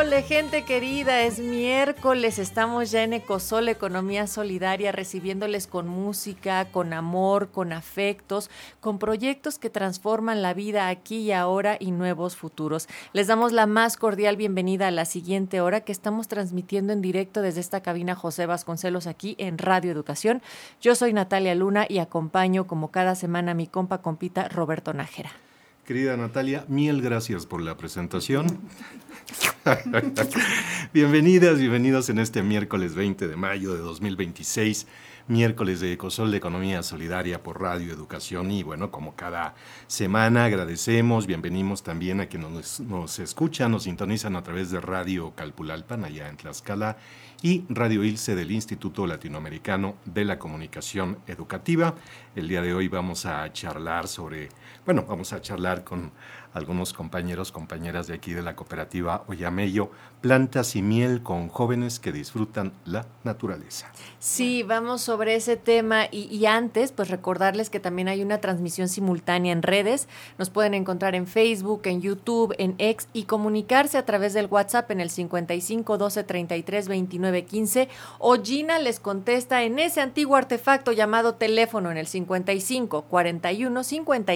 Ecosole, gente querida, es miércoles, estamos ya en Ecosole, Economía Solidaria, recibiéndoles con música, con amor, con afectos, con proyectos que transforman la vida aquí y ahora y nuevos futuros. Les damos la más cordial bienvenida a la siguiente hora que estamos transmitiendo en directo desde esta cabina José Vasconcelos aquí en Radio Educación. Yo soy Natalia Luna y acompaño como cada semana a mi compita Roberto Nájera. Querida Natalia, mil gracias por la presentación. Bienvenidos en este miércoles 20 de mayo de 2026, miércoles de Ecosol de Economía Solidaria por Radio Educación. Y bueno, como cada semana agradecemos, bienvenimos también a quienes nos escuchan, nos sintonizan a través de Radio Calpulalpan, allá en Tlaxcala, y Radio Ilse del Instituto Latinoamericano de la Comunicación Educativa. El día de hoy vamos a charlar con algunos compañeras de aquí de la cooperativa Oyamello, plantas y miel con jóvenes que disfrutan la naturaleza. Sí, vamos sobre ese tema y antes, pues recordarles que también hay una transmisión simultánea en redes. Nos pueden encontrar en Facebook, en YouTube, en X y comunicarse a través del WhatsApp en el 55 12 33 29 15 o Gina les contesta en ese antiguo artefacto llamado teléfono en el 55 41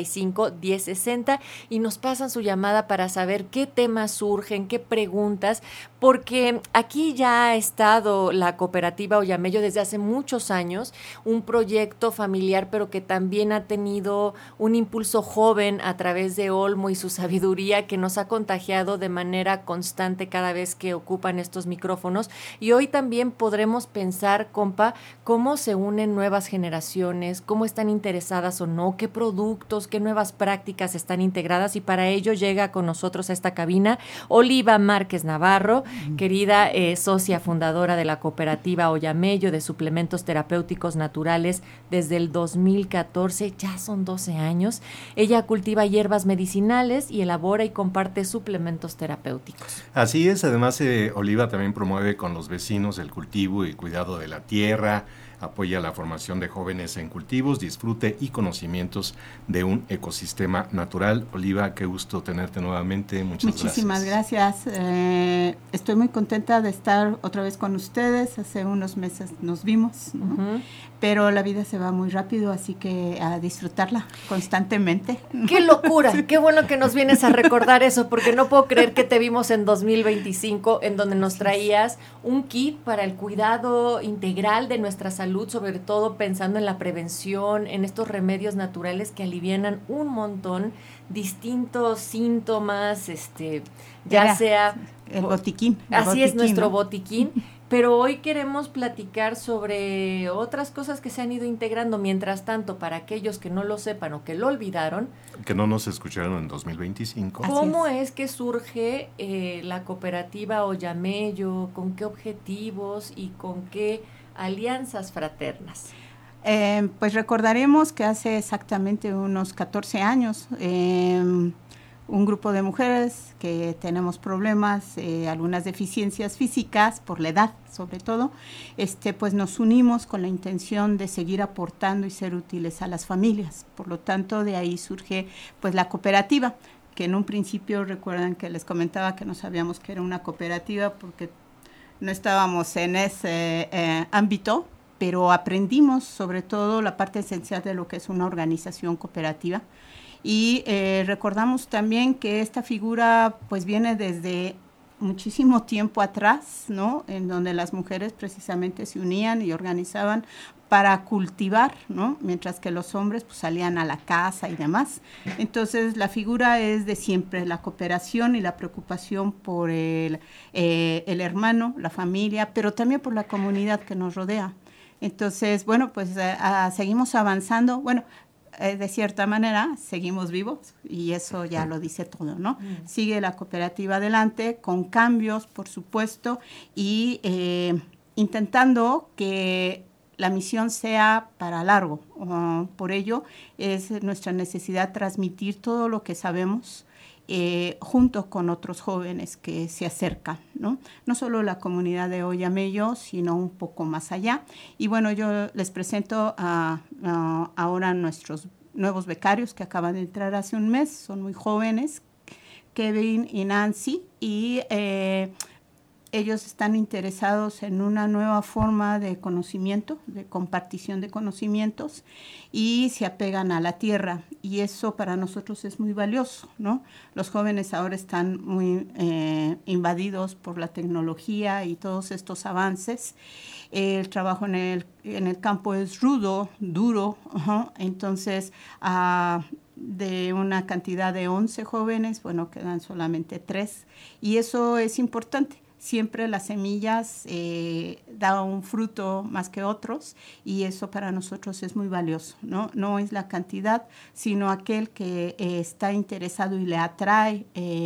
55 10 60 y nos pasan su llamada para saber qué temas surgen, qué preguntas, porque aquí ya ha estado la cooperativa Oyamello desde hace muchos años, un proyecto familiar, pero que también ha tenido un impulso joven a través de Olmo y su sabiduría que nos ha contagiado de manera constante cada vez que ocupan estos micrófonos. Y hoy también podremos pensar, compa, cómo se unen nuevas generaciones, cómo están interesadas o no, qué productos, qué nuevas prácticas están integradas, y para ello llega con nosotros a esta cabina Oliva Márquez Navarro, querida socia fundadora de la cooperativa Oyamello de suplementos terapéuticos naturales desde el 2014, ya son 12 años. Ella cultiva hierbas medicinales y elabora y comparte suplementos terapéuticos. Así es, además Oliva también promueve con los vecinos el cultivo y cuidado de la tierra, apoya la formación de jóvenes en cultivos, disfrute y conocimientos de un ecosistema natural. Oliva, qué gusto tenerte nuevamente. Muchísimas gracias. Estoy muy contenta de estar otra vez con ustedes. Hace unos meses nos vimos, ¿no? Uh-huh. Pero la vida se va muy rápido, así que a disfrutarla constantemente. ¡Qué locura! Qué bueno que nos vienes a recordar eso, porque no puedo creer que te vimos en 2025, en donde nos traías un kit para el cuidado integral de nuestra salud, sobre todo pensando en la prevención, en estos remedios naturales que alivianan un montón distintos síntomas, ya sea el botiquín. Así es nuestro botiquín. Pero hoy queremos platicar sobre otras cosas que se han ido integrando. Mientras tanto, para aquellos que no lo sepan o que lo olvidaron, que no nos escucharon en 2025. ¿Cómo es que surge la cooperativa Oyamello? ¿Con qué objetivos y con qué alianzas fraternas? Pues recordaremos que hace exactamente unos 14 años un grupo de mujeres que tenemos problemas, algunas deficiencias físicas por la edad sobre todo, pues nos unimos con la intención de seguir aportando y ser útiles a las familias. Por lo tanto, de ahí surge pues la cooperativa, que en un principio recuerdan que les comentaba que no sabíamos que era una cooperativa porque no estábamos en ese ámbito, pero aprendimos sobre todo la parte esencial de lo que es una organización cooperativa. Y recordamos también que esta figura pues viene desde muchísimo tiempo atrás, ¿no? En donde las mujeres precisamente se unían y organizaban para cultivar, ¿no? Mientras que los hombres pues salían a la casa y demás. Entonces la figura es de siempre, la cooperación y la preocupación por el hermano, la familia, pero también por la comunidad que nos rodea. Entonces, bueno, pues seguimos avanzando. Bueno, de cierta manera seguimos vivos y eso ya lo dice todo, ¿no? Sigue la cooperativa adelante con cambios, por supuesto, y intentando que la misión sea para largo. Por ello es nuestra necesidad transmitir todo lo que sabemos junto con otros jóvenes que se acercan, ¿no? No solo la comunidad de Oyamello, sino un poco más allá. Y bueno, yo les presento ahora nuestros nuevos becarios que acaban de entrar hace un mes, son muy jóvenes, Kevin y Nancy, y ellos están interesados en una nueva forma de conocimiento, de compartición de conocimientos, y se apegan a la tierra, y eso para nosotros es muy valioso, ¿no? Los jóvenes ahora están muy invadidos por la tecnología y todos estos avances. El trabajo en el campo es rudo, duro, entonces de una cantidad de 11 jóvenes, bueno, quedan solamente 3, y eso es importante. Siempre las semillas dan un fruto más que otros, y eso para nosotros es muy valioso, ¿no? No es la cantidad, sino aquel que está interesado y le atrae,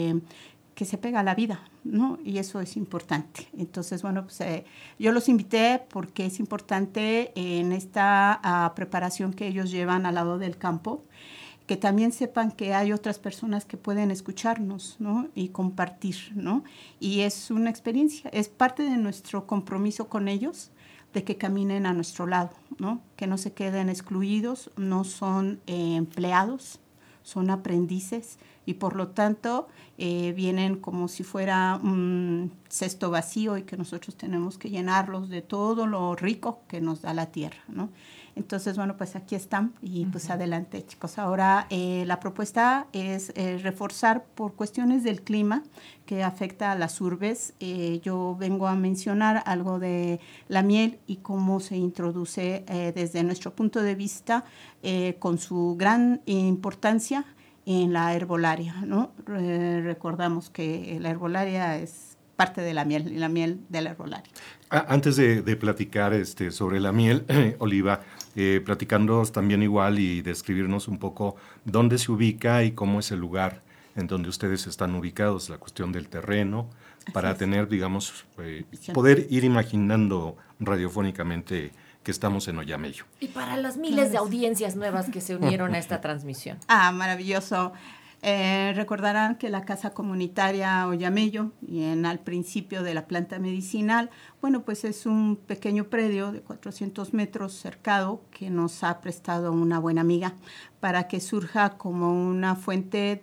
que se pega a la vida, ¿no? Y eso es importante. Entonces, bueno, pues yo los invité porque es importante en esta preparación que ellos llevan al lado del campo, que también sepan que hay otras personas que pueden escucharnos, ¿no? Y compartir, ¿no? Y es una experiencia, es parte de nuestro compromiso con ellos, de que caminen a nuestro lado, ¿no? Que no se queden excluidos, no son empleados, son aprendices, y por lo tanto vienen como si fuera un cesto vacío, y que nosotros tenemos que llenarlos de todo lo rico que nos da la tierra, ¿no? Entonces, bueno, pues aquí están, y pues adelante, chicos. Ahora la propuesta es reforzar por cuestiones del clima que afecta a las urbes. Yo vengo a mencionar algo de la miel y cómo se introduce desde nuestro punto de vista, con su gran importancia en la herbolaria, ¿no? Recordamos que la herbolaria es parte de la miel, y la miel de la herbolaria. Antes de platicar sobre la miel, Oliva, platicándonos también igual y describirnos un poco dónde se ubica y cómo es el lugar en donde ustedes están ubicados, la cuestión del terreno, para tener, digamos, poder ir imaginando radiofónicamente que estamos en Oyameyo. Y para las miles de audiencias nuevas que se unieron a esta transmisión. Maravilloso. Recordarán que la Casa Comunitaria Oyameyo, y al principio de la planta medicinal, bueno, pues es un pequeño predio de 400 metros cercado que nos ha prestado una buena amiga para que surja como una fuente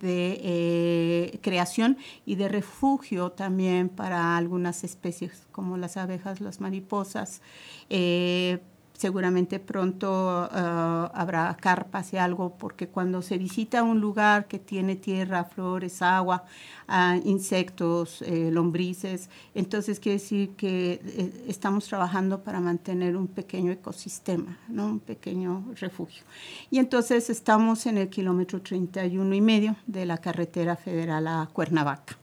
de creación y de refugio también para algunas especies como las abejas, las mariposas. Seguramente pronto habrá carpas y algo, porque cuando se visita un lugar que tiene tierra, flores, agua, insectos, lombrices, entonces quiere decir que estamos trabajando para mantener un pequeño ecosistema, ¿no? Un pequeño refugio. Y entonces estamos en el kilómetro 31.5 de la carretera federal a Cuernavaca.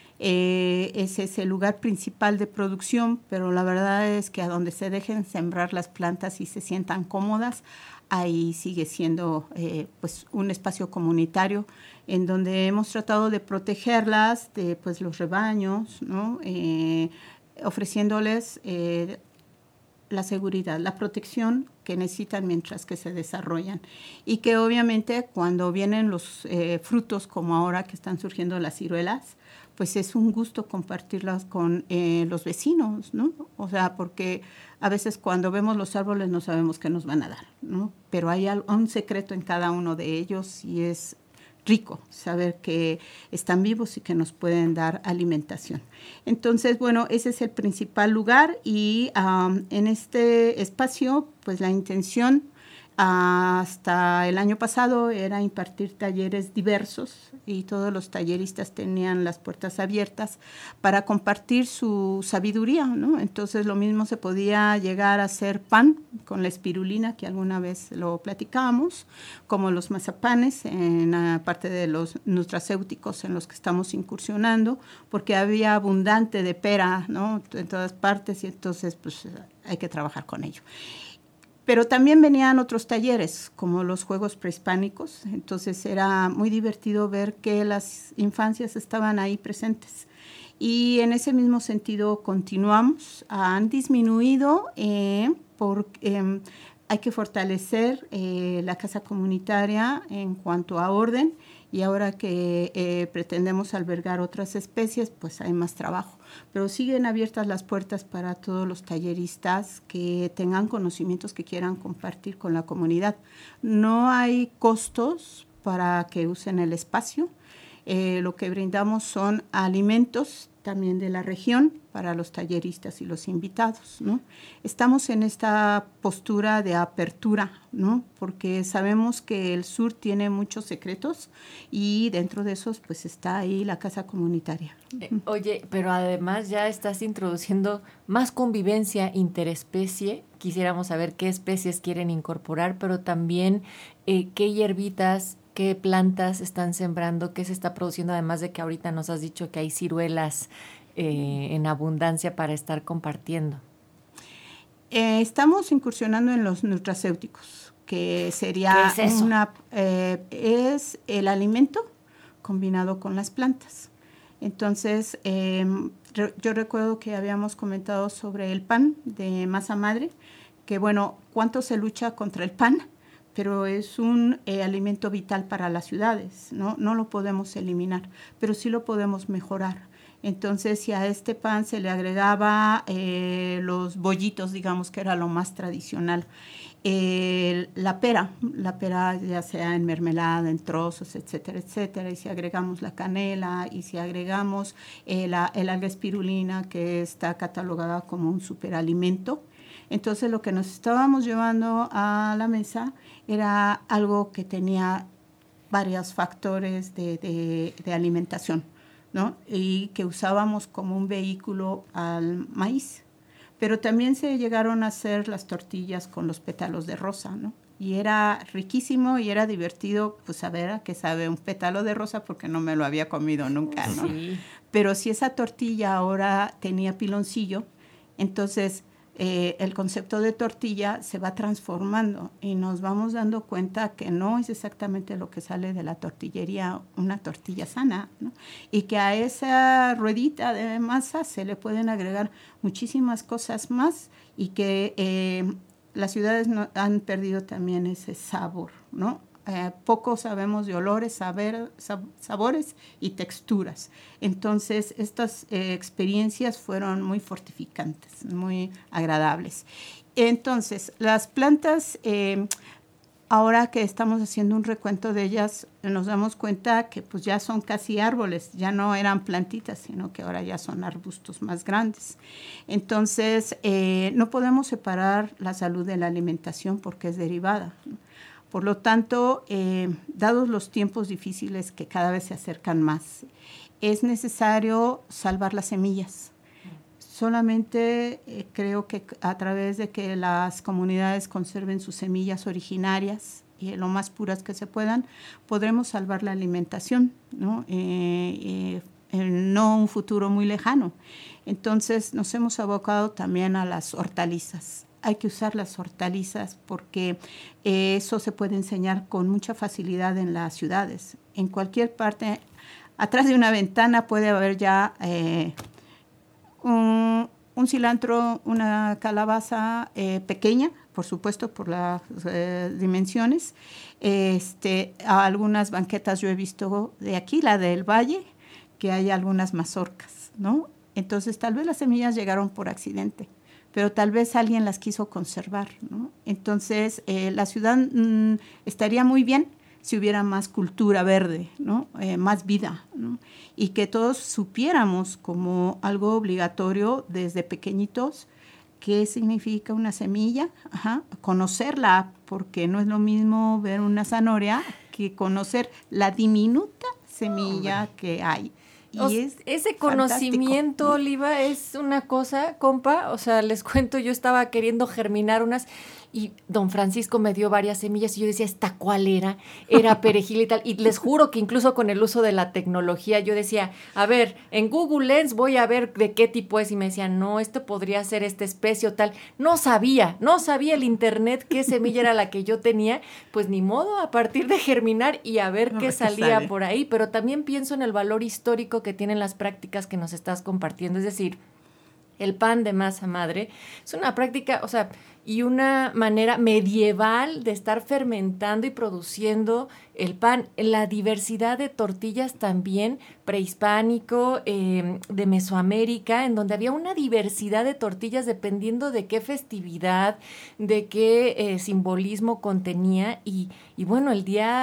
Ese es el lugar principal de producción, pero la verdad es que a donde se dejen sembrar las plantas y se sientan cómodas, ahí sigue siendo pues un espacio comunitario en donde hemos tratado de protegerlas de pues los rebaños, ¿no? Ofreciéndoles la seguridad, la protección que necesitan mientras que se desarrollan, y que obviamente cuando vienen los frutos, como ahora que están surgiendo las ciruelas, pues es un gusto compartirlas con los vecinos, ¿no? O sea, porque a veces cuando vemos los árboles no sabemos qué nos van a dar, ¿no? Pero hay un secreto en cada uno de ellos, y es rico saber que están vivos y que nos pueden dar alimentación. Entonces, bueno, ese es el principal lugar, y en este espacio, pues la intención hasta el año pasado era impartir talleres diversos, y todos los talleristas tenían las puertas abiertas para compartir su sabiduría, ¿no? Entonces lo mismo se podía llegar a hacer pan con la espirulina, que alguna vez lo platicábamos, como los mazapanes en la parte de los nutracéuticos en los que estamos incursionando, porque había abundante de pera, ¿no? En todas partes, y entonces pues hay que trabajar con ello. Pero también venían otros talleres, como los juegos prehispánicos, entonces era muy divertido ver que las infancias estaban ahí presentes. Y en ese mismo sentido continuamos. Han disminuido porque hay que fortalecer la casa comunitaria en cuanto a orden, y ahora que pretendemos albergar otras especies, pues hay más trabajo. Pero siguen abiertas las puertas para todos los talleristas que tengan conocimientos que quieran compartir con la comunidad. No hay costos para que usen el espacio. Lo que brindamos son alimentos también de la región para los talleristas y los invitados, ¿no? Estamos en esta postura de apertura, ¿no? Porque sabemos que el sur tiene muchos secretos y dentro de esos pues está ahí la casa comunitaria. Oye, pero además ya estás introduciendo más convivencia interespecie. Quisiéramos saber qué especies quieren incorporar, pero también qué hierbitas, qué plantas están sembrando, qué se está produciendo, además de que ahorita nos has dicho que hay ciruelas en abundancia para estar compartiendo. Estamos incursionando en los nutracéuticos, que sería ¿Qué es eso? Es el alimento combinado con las plantas. Entonces, yo recuerdo que habíamos comentado sobre el pan de masa madre, que bueno, ¿cuánto se lucha contra el pan? Pero es un alimento vital para las ciudades, ¿no? No lo podemos eliminar, pero sí lo podemos mejorar. Entonces, si a este pan se le agregaba los bollitos, digamos que era lo más tradicional, la pera ya sea en mermelada, en trozos, etcétera, etcétera, y si agregamos la canela, y si agregamos el alga espirulina, que está catalogada como un superalimento, entonces lo que nos estábamos llevando a la mesa era algo que tenía varios factores de alimentación, ¿no? Y que usábamos como un vehículo al maíz. Pero también se llegaron a hacer las tortillas con los pétalos de rosa, ¿no? Y era riquísimo y era divertido, pues, saber a qué sabe un pétalo de rosa, porque no me lo había comido nunca, ¿no? Sí. Pero si esa tortilla ahora tenía piloncillo, entonces el concepto de tortilla se va transformando y nos vamos dando cuenta que no es exactamente lo que sale de la tortillería, una tortilla sana, ¿no? Y que a esa ruedita de masa se le pueden agregar muchísimas cosas más y que las ciudades han perdido también ese sabor, ¿no? Poco sabemos de olores, sabores y texturas. Entonces, estas experiencias fueron muy fortificantes, muy agradables. Entonces, las plantas, ahora que estamos haciendo un recuento de ellas, nos damos cuenta que pues ya son casi árboles, ya no eran plantitas, sino que ahora ya son arbustos más grandes. Entonces, no podemos separar la salud de la alimentación porque es derivada, ¿no? Por lo tanto, dados los tiempos difíciles que cada vez se acercan más, es necesario salvar las semillas. Solamente creo que a través de que las comunidades conserven sus semillas originarias y lo más puras que se puedan, podremos salvar la alimentación, ¿no? En no un futuro muy lejano. Entonces, nos hemos abocado también a las hortalizas. Hay que usar las hortalizas porque eso se puede enseñar con mucha facilidad en las ciudades. En cualquier parte, atrás de una ventana puede haber ya un cilantro, una calabaza pequeña, por supuesto, por las dimensiones. A algunas banquetas yo he visto de aquí, la del Valle, que hay algunas mazorcas, ¿no? Entonces, tal vez las semillas llegaron por accidente, pero tal vez alguien las quiso conservar, ¿no? Entonces, la ciudad estaría muy bien si hubiera más cultura verde, ¿no? Más vida, ¿no? Y que todos supiéramos como algo obligatorio desde pequeñitos qué significa una semilla, conocerla, porque no es lo mismo ver una zanahoria que conocer la diminuta semilla que hay. Y ese conocimiento, fantástico. Oliva, es una cosa, compa, o sea, les cuento, yo estaba queriendo germinar unas y don Francisco me dio varias semillas y yo decía, ¿esta cuál era? Era perejil y tal, y les juro que incluso con el uso de la tecnología yo decía, a ver, en Google Lens voy a ver de qué tipo es, y me decían, no, esto podría ser esta especie o tal. No sabía el internet qué semilla era la que yo tenía, pues ni modo, a partir de germinar y a ver qué salía por ahí, pero también pienso en el valor histórico que tienen las prácticas que nos estás compartiendo, es decir, el pan de masa madre es una práctica, o sea, y una manera medieval de estar fermentando y produciendo el pan. La diversidad de tortillas también, prehispánico, de Mesoamérica, en donde había una diversidad de tortillas dependiendo de qué festividad, de qué simbolismo contenía. Y bueno, el día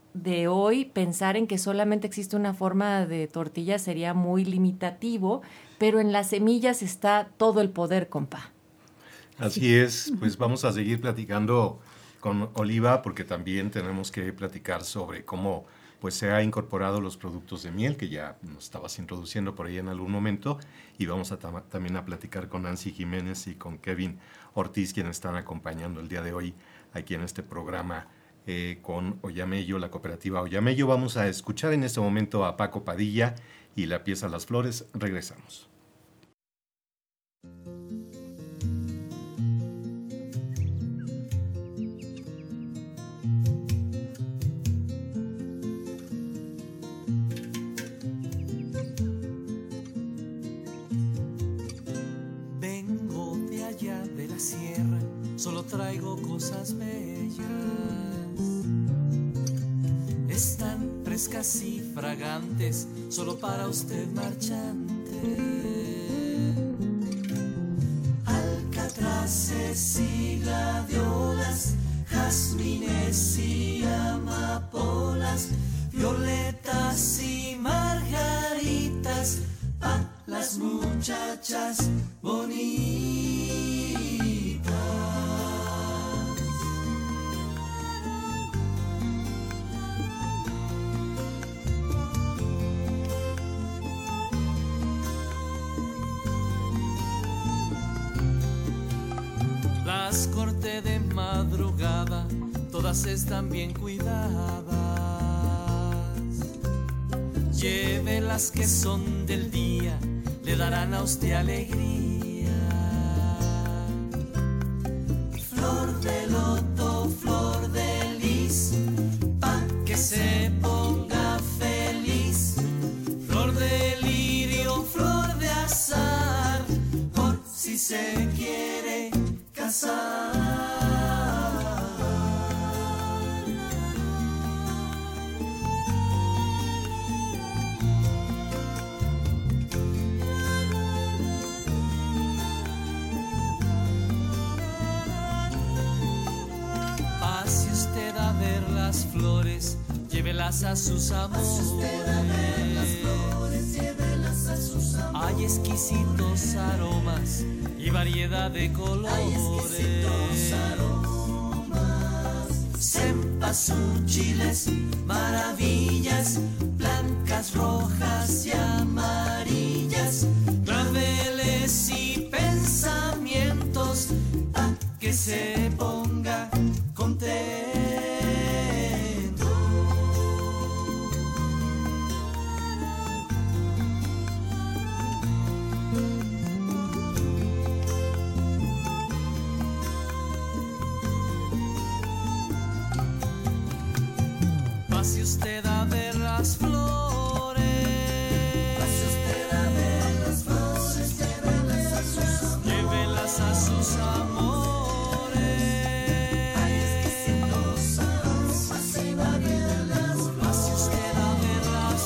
de hoy, pensar en que solamente existe una forma de tortilla sería muy limitativo, pero en las semillas está todo el poder, compa. Así es, pues vamos a seguir platicando con Oliva porque también tenemos que platicar sobre cómo pues se ha incorporado los productos de miel que ya nos estabas introduciendo por ahí en algún momento, y vamos a también a platicar con Nancy Jiménez y con Kevin Ortiz, quienes están acompañando el día de hoy aquí en este programa con Oyamello, la cooperativa Oyamello. Vamos a escuchar en este momento a Paco Padilla y la pieza Las Flores. Regresamos. Vengo de allá de la sierra, solo traigo cosas bellas. Están frescas y fragantes, solo para usted marchante. Alcatraces y gladiolas, jazmines y amapolas, violetas y margaritas, pa' las muchachas bonitas. Las corté de madrugada, todas están bien cuidadas. Lleve las que son del día, le darán a usted alegría. Flor de loto, flor de lis, pa' que se ponga feliz. Flor de lirio, flor de azar, por si se quiere casar. Pase usted a ver las flores, llévelas a sus amores. Hay exquisitos aromas y variedad de colores. Cempasúchiles, maravillas, blancas, rojas y amarillas, claveles y pensamientos, pa' que se ponga contento. Pase usted a ver las flores. Pase usted a ver las flores, llévelas a sus amores. Llévelas a sus amores. Hay exquisitos aromas y variedad. Pase usted a ver las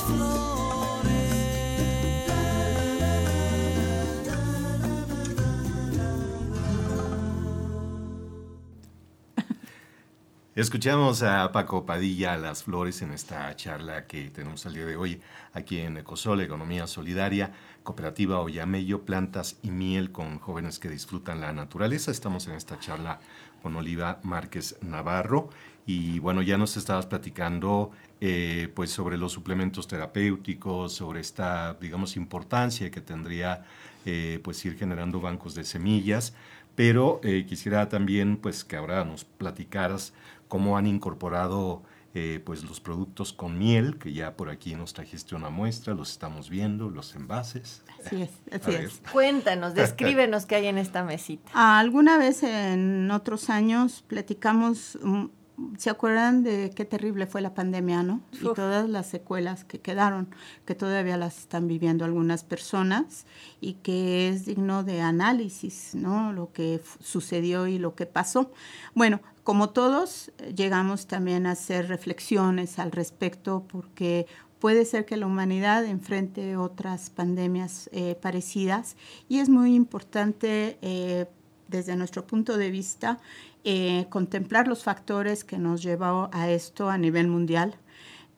Escuchamos a Paco Padilla, Las Flores, en esta charla que tenemos el día de hoy aquí en Ecosol, Economía Solidaria, Cooperativa Oyamello, Plantas y Miel con jóvenes que disfrutan la naturaleza. Estamos en esta charla con Oliva Márquez Navarro y bueno, ya nos estabas platicando pues sobre los suplementos terapéuticos, sobre esta, digamos, importancia que tendría pues ir generando bancos de semillas, pero quisiera también pues que ahora nos platicaras cómo han incorporado pues los productos con miel, que ya por aquí nos trajiste una muestra, los estamos viendo, los envases. Así es, así es. Cuéntanos, descríbenos qué hay en esta mesita. Alguna vez en otros años platicamos, ¿se acuerdan de qué terrible fue la pandemia, no? Uf. Y todas las secuelas que quedaron, que todavía las están viviendo algunas personas y que es digno de análisis, ¿no? Lo que sucedió y lo que pasó. Bueno, como todos, llegamos también a hacer reflexiones al respecto porque puede ser que la humanidad enfrente otras pandemias parecidas y es muy importante desde nuestro punto de vista contemplar los factores que nos llevó a esto a nivel mundial.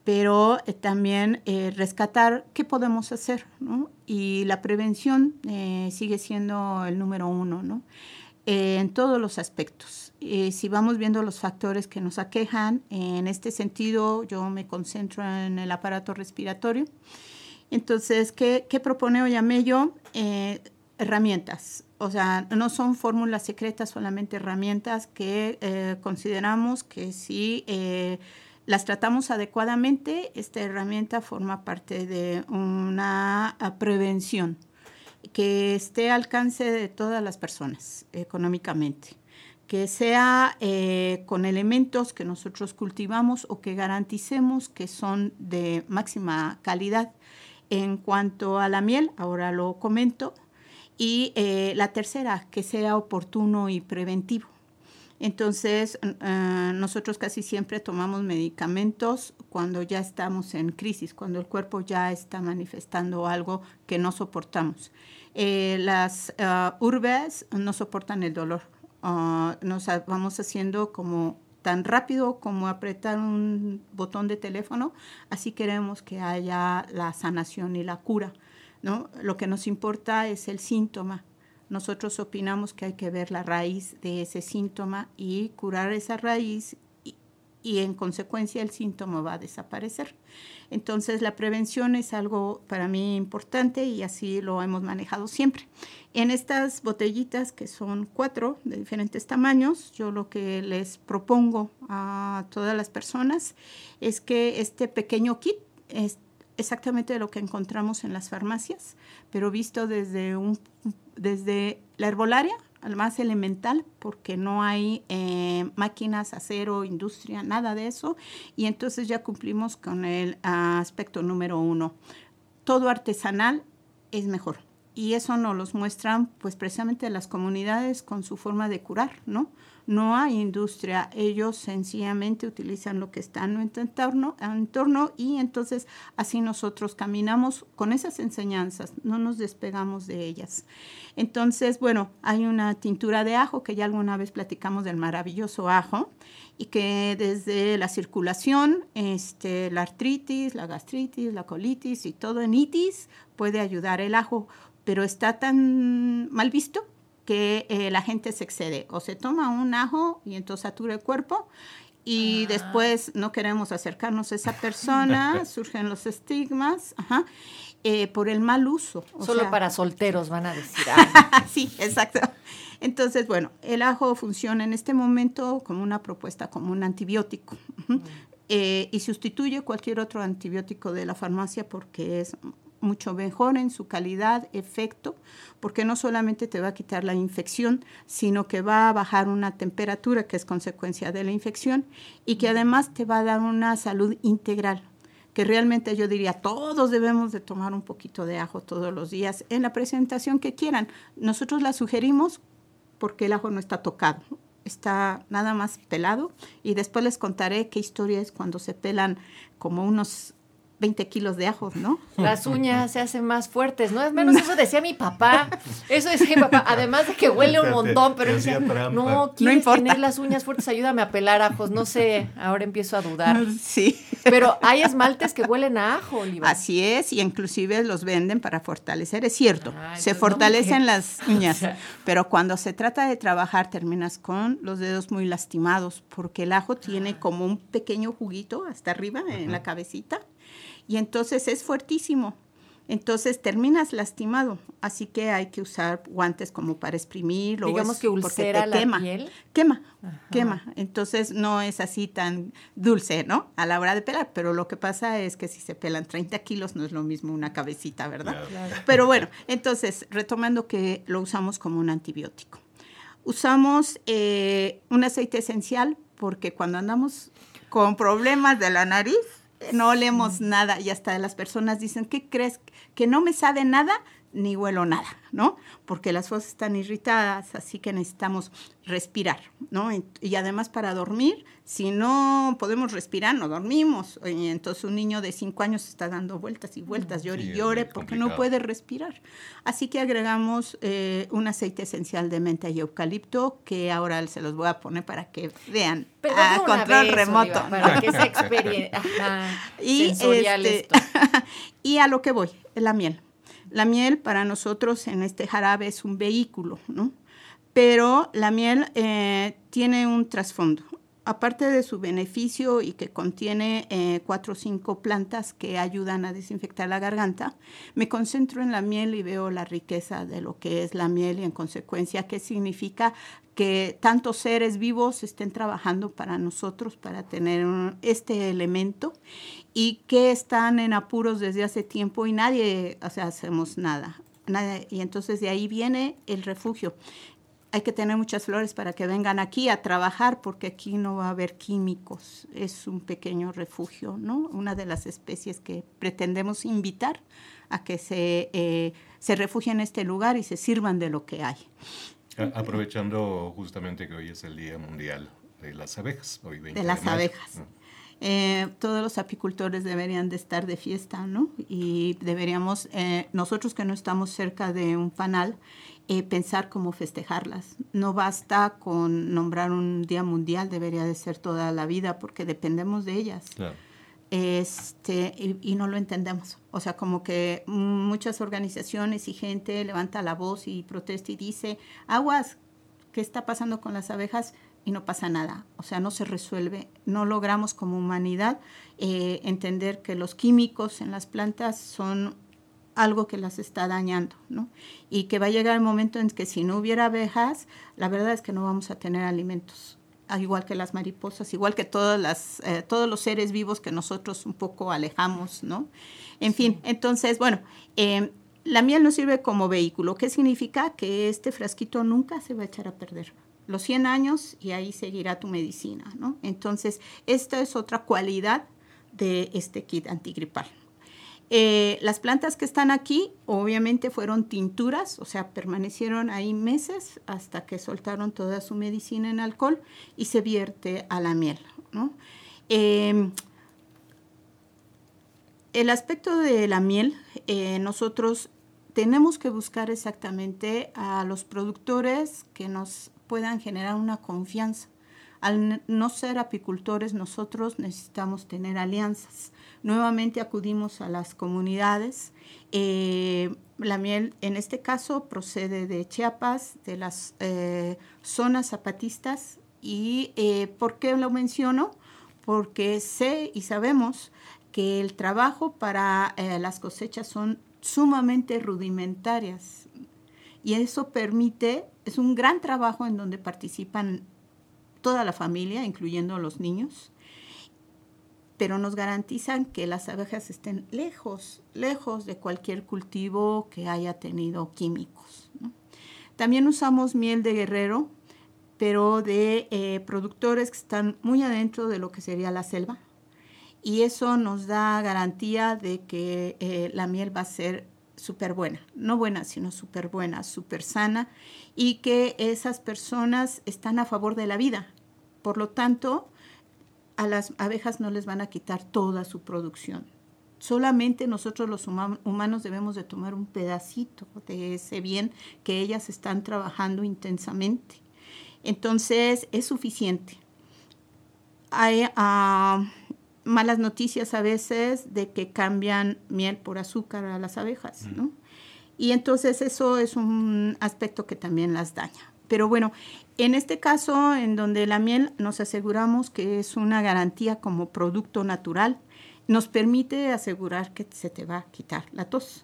pero también rescatar qué podemos hacer, ¿no? Y la prevención sigue siendo el número 1, ¿no? En todos los aspectos. Si vamos viendo los factores que nos aquejan, en este sentido yo me concentro en el aparato respiratorio. Entonces, ¿qué propone Oyamello? Herramientas. O sea, no son fórmulas secretas, solamente herramientas que consideramos que si las tratamos adecuadamente, esta herramienta forma parte de una prevención que esté al alcance de todas las personas económicamente, que sea con elementos que nosotros cultivamos o que garanticemos que son de máxima calidad. En cuanto a la miel, ahora lo comento, y la tercera, que sea oportuno y preventivo. Entonces, nosotros casi siempre tomamos medicamentos cuando ya estamos en crisis, cuando el cuerpo ya está manifestando algo que no soportamos. Las urbes no soportan el dolor. Nos vamos haciendo como tan rápido como apretar un botón de teléfono, así queremos que haya la sanación y la cura, ¿no? Lo que nos importa es el síntoma. Nosotros opinamos que hay que ver la raíz de ese síntoma y curar esa raíz y en consecuencia el síntoma va a desaparecer. Entonces la prevención es algo para mí importante y así lo hemos manejado siempre. En estas botellitas, que son 4 de diferentes tamaños, yo lo que les propongo a todas las personas es que este pequeño kit es exactamente lo que encontramos en las farmacias, pero visto desde la herbolaria al más elemental, porque no hay máquinas, acero, industria, nada de eso, y entonces ya cumplimos con el aspecto número 1. Todo artesanal es mejor, y eso nos los muestran pues precisamente las comunidades con su forma de curar, ¿no? No hay industria, ellos sencillamente utilizan lo que está en nuestro entorno y entonces así nosotros caminamos con esas enseñanzas, no nos despegamos de ellas. Entonces, bueno, hay una tintura de ajo que ya alguna vez platicamos del maravilloso ajo y que desde la circulación, la artritis, la gastritis, la colitis y todo en itis puede ayudar el ajo, pero está tan mal visto que la gente se excede o se toma un ajo y entonces satura el cuerpo y después no queremos acercarnos a esa persona, surgen los estigmas, por el mal uso. Solo para solteros van a decir. Sí, exacto. Entonces, bueno, el ajo funciona en este momento como una propuesta, como un antibiótico. Y sustituye cualquier otro antibiótico de la farmacia porque es mucho mejor en su calidad, efecto, porque no solamente te va a quitar la infección, sino que va a bajar una temperatura que es consecuencia de la infección y que además te va a dar una salud integral, que realmente yo diría todos debemos de tomar un poquito de ajo todos los días en la presentación que quieran. Nosotros la sugerimos porque el ajo no está tocado, está nada más pelado y después les contaré qué historia es cuando se pelan como unos 20 kilos de ajos, ¿no? Las uñas se hacen más fuertes, ¿no? Es menos eso decía mi papá. Eso decía mi papá. Además de que huele un montón, pero decía, no, ¿quieres tener las uñas fuertes? Ayúdame a pelar ajos. No sé, ahora empiezo a dudar. Sí. Pero hay esmaltes que huelen a ajo, Oliva. Así es, y inclusive los venden para fortalecer. Es cierto, se fortalecen las uñas, pero cuando se trata de trabajar terminas con los dedos muy lastimados, porque el ajo tiene como un pequeño juguito hasta arriba en la cabecita. Y entonces es fuertísimo. Entonces terminas lastimado. Así que hay que usar guantes como para exprimirlo. Digamos que ulcera la piel. Quema. Entonces no es así tan dulce, ¿no? A la hora de pelar. Pero lo que pasa es que si se pelan 30 kilos no es lo mismo una cabecita, ¿verdad? Claro. Pero bueno, entonces retomando que lo usamos como un antibiótico. Usamos un aceite esencial porque cuando andamos con problemas de la nariz, no olemos nada y hasta las personas dicen, ¿qué crees? ¿Que no me sabe nada? ni huelo nada, ¿no? Porque las fosas están irritadas, así que necesitamos respirar, ¿no? Y además para dormir, si no podemos respirar, no dormimos. Y entonces un niño de 5 años está dando vueltas y vueltas, llore y llore, porque no puede respirar. Así que agregamos un aceite esencial de menta y eucalipto, que ahora se los voy a poner para que vean. Pero a control remoto. Oliva, para que esa experiencia sensorial esto. Y a lo que voy, la miel. La miel para nosotros en este jarabe es un vehículo, ¿no? Pero la miel tiene un trasfondo. Aparte de su beneficio y que contiene 4 o 5 plantas que ayudan a desinfectar la garganta, me concentro en la miel y veo la riqueza de lo que es la miel y en consecuencia qué significa que tantos seres vivos estén trabajando para nosotros para tener este elemento y que están en apuros desde hace tiempo y nadie, o sea, hacemos nada. Y entonces de ahí viene el refugio. Hay que tener muchas flores para que vengan aquí a trabajar porque aquí no va a haber químicos. Es un pequeño refugio, ¿no? Una de las especies que pretendemos invitar a que se refugien en este lugar y se sirvan de lo que hay. Aprovechando justamente que hoy es el Día Mundial de las Abejas. Hoy 20 de las mayo. Abejas. Todos los apicultores deberían de estar de fiesta, ¿no? Y deberíamos, nosotros que no estamos cerca de un panal, pensar cómo festejarlas. No basta con nombrar un día mundial, debería de ser toda la vida porque dependemos de ellas. Claro. Y no lo entendemos. O sea, como que muchas organizaciones y gente levanta la voz y protesta y dice, aguas, ¿qué está pasando con las abejas? Y no pasa nada, o sea, no se resuelve, no logramos como humanidad entender que los químicos en las plantas son algo que las está dañando, ¿no? Y que va a llegar el momento en que si no hubiera abejas, la verdad es que no vamos a tener alimentos, igual que las mariposas, igual que todos los seres vivos que nosotros un poco alejamos, ¿no? En fin, entonces, bueno, la miel nos sirve como vehículo. ¿Qué significa? Que este frasquito nunca se va a echar a perder. Los 100 años y ahí seguirá tu medicina, ¿no? Entonces, esta es otra cualidad de este kit antigripal. Las plantas que están aquí, obviamente fueron tinturas, o sea, permanecieron ahí meses hasta que soltaron toda su medicina en alcohol y se vierte a la miel, ¿no? El aspecto de la miel, nosotros tenemos que buscar exactamente a los productores que nos puedan generar una confianza. Al no ser apicultores, nosotros necesitamos tener alianzas. Nuevamente acudimos a las comunidades. La miel, en este caso, procede de Chiapas, de las zonas zapatistas. ¿Y por qué lo menciono? Porque sé y sabemos que el trabajo para las cosechas son sumamente rudimentarias. Y eso permite, es un gran trabajo en donde participan toda la familia, incluyendo los niños, pero nos garantizan que las abejas estén lejos de cualquier cultivo que haya tenido químicos, ¿no? También usamos miel de Guerrero, pero de productores que están muy adentro de lo que sería la selva, y eso nos da garantía de que la miel va a ser súper buena, no buena, sino súper buena, súper sana, y que esas personas están a favor de la vida. Por lo tanto, a las abejas no les van a quitar toda su producción. Solamente nosotros los humanos debemos de tomar un pedacito de ese bien que ellas están trabajando intensamente. Entonces, es suficiente. Hay malas noticias a veces de que cambian miel por azúcar a las abejas, ¿no? Y entonces eso es un aspecto que también las daña. Pero bueno, en este caso, en donde la miel nos aseguramos que es una garantía como producto natural, nos permite asegurar que se te va a quitar la tos.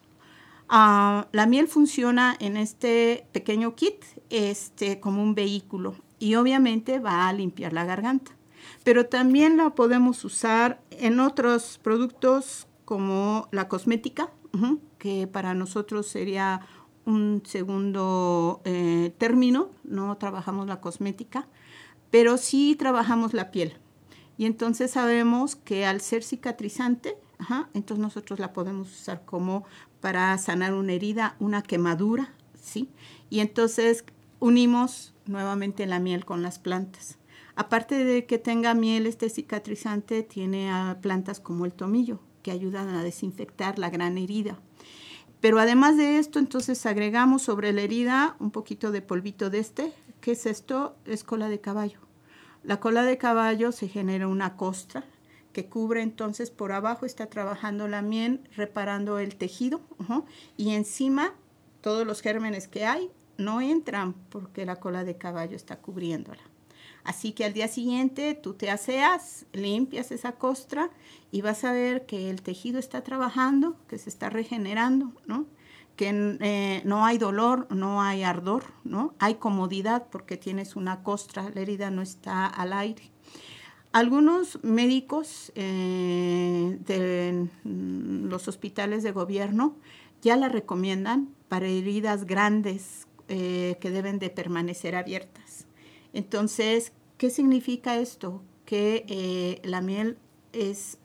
La miel funciona en este pequeño kit como un vehículo y obviamente va a limpiar la garganta. Pero también la podemos usar en otros productos como la cosmética, que para nosotros sería un segundo término. No trabajamos la cosmética, pero sí trabajamos la piel. Y entonces sabemos que al ser cicatrizante, Ajá, entonces nosotros la podemos usar como para sanar una herida, una quemadura, ¿sí? Y entonces unimos nuevamente la miel con las plantas. Aparte de que tenga miel cicatrizante, tiene plantas como el tomillo, que ayudan a desinfectar la gran herida. Pero además de esto, entonces agregamos sobre la herida un poquito de polvito de ¿Qué es esto? Es cola de caballo. La cola de caballo se genera una costra que cubre, entonces por abajo está trabajando la miel, reparando el tejido, y encima todos los gérmenes que hay no entran porque la cola de caballo está cubriéndola. Así que al día siguiente tú te aseas, limpias esa costra y vas a ver que el tejido está trabajando, que se está regenerando, ¿no? Que no hay dolor, no hay ardor, ¿no? Hay comodidad porque tienes una costra, la herida no está al aire. Algunos médicos de los hospitales de gobierno ya la recomiendan para heridas grandes que deben de permanecer abiertas. Entonces, ¿qué significa esto? Que la miel es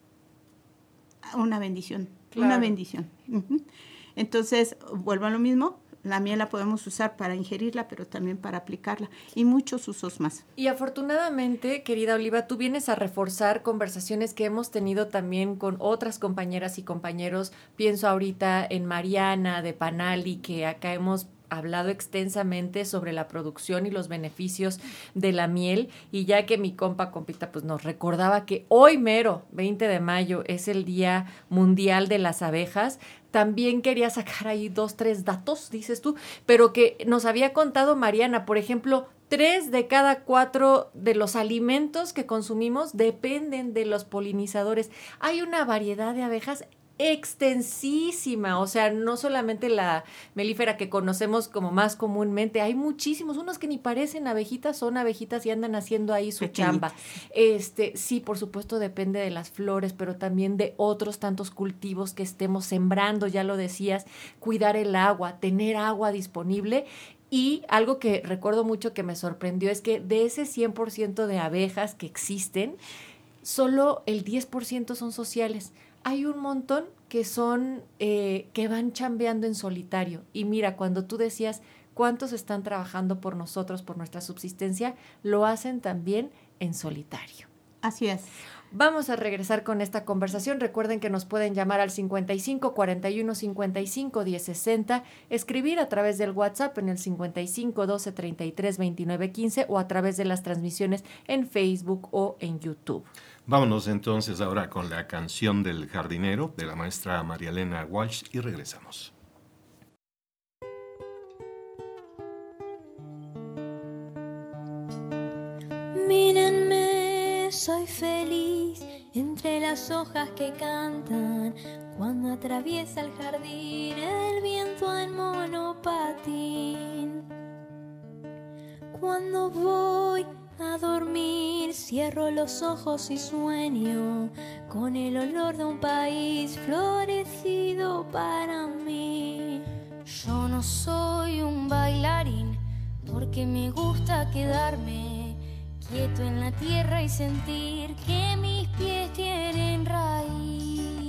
una bendición, claro. Una bendición. Uh-huh. Entonces, vuelvo a lo mismo, la miel la podemos usar para ingerirla, pero también para aplicarla, y muchos usos más. Y afortunadamente, querida Oliva, tú vienes a reforzar conversaciones que hemos tenido también con otras compañeras y compañeros. Pienso ahorita en Mariana de Panali, que acá hemos hablado extensamente sobre la producción y los beneficios de la miel, y ya que mi compita pues nos recordaba que hoy mero, 20 de mayo, es el Día Mundial de las Abejas, también quería sacar ahí 2, 3 datos, dices tú, pero que nos había contado Mariana, por ejemplo, 3 de cada 4 de los alimentos que consumimos dependen de los polinizadores. Hay una variedad de abejas extensísima, o sea, no solamente la melífera que conocemos como más comúnmente, hay muchísimos, unos que ni parecen abejitas, son abejitas y andan haciendo ahí su chamba. Sí, por supuesto depende de las flores, pero también de otros tantos cultivos que estemos sembrando, ya lo decías, cuidar el agua, tener agua disponible. Y algo que recuerdo mucho que me sorprendió es que de ese 100% de abejas que existen, solo el 10% son sociales. Hay un montón que son, que van chambeando en solitario. Y mira, cuando tú decías cuántos están trabajando por nosotros, por nuestra subsistencia, lo hacen también en solitario. Así es. Vamos a regresar con esta conversación. Recuerden que nos pueden llamar al 55 41 55 10 60, escribir a través del WhatsApp en el 55 12 33 29 15 o a través de las transmisiones en Facebook o en YouTube. Vámonos entonces ahora con la canción del jardinero de la maestra María Elena Walsh y regresamos. Mírenme, soy feliz entre las hojas que cantan cuando atraviesa el jardín el viento en monopatín. Cuando voy a dormir, cierro los ojos y sueño con el olor de un país florecido para mí. Yo no soy un bailarín porque me gusta quedarme quieto en la tierra y sentir que mis pies tienen raíz.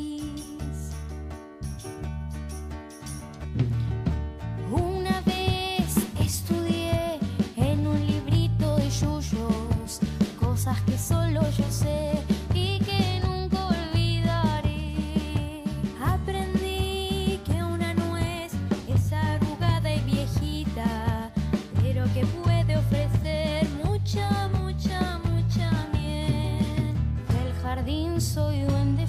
Una vez estudié en un librito de yuyos cosas que solo yo sé y que nunca olvidaré. Aprendí que una nuez es arrugada y viejita, pero que puede ofrecer mucha miel. Del jardín soy duende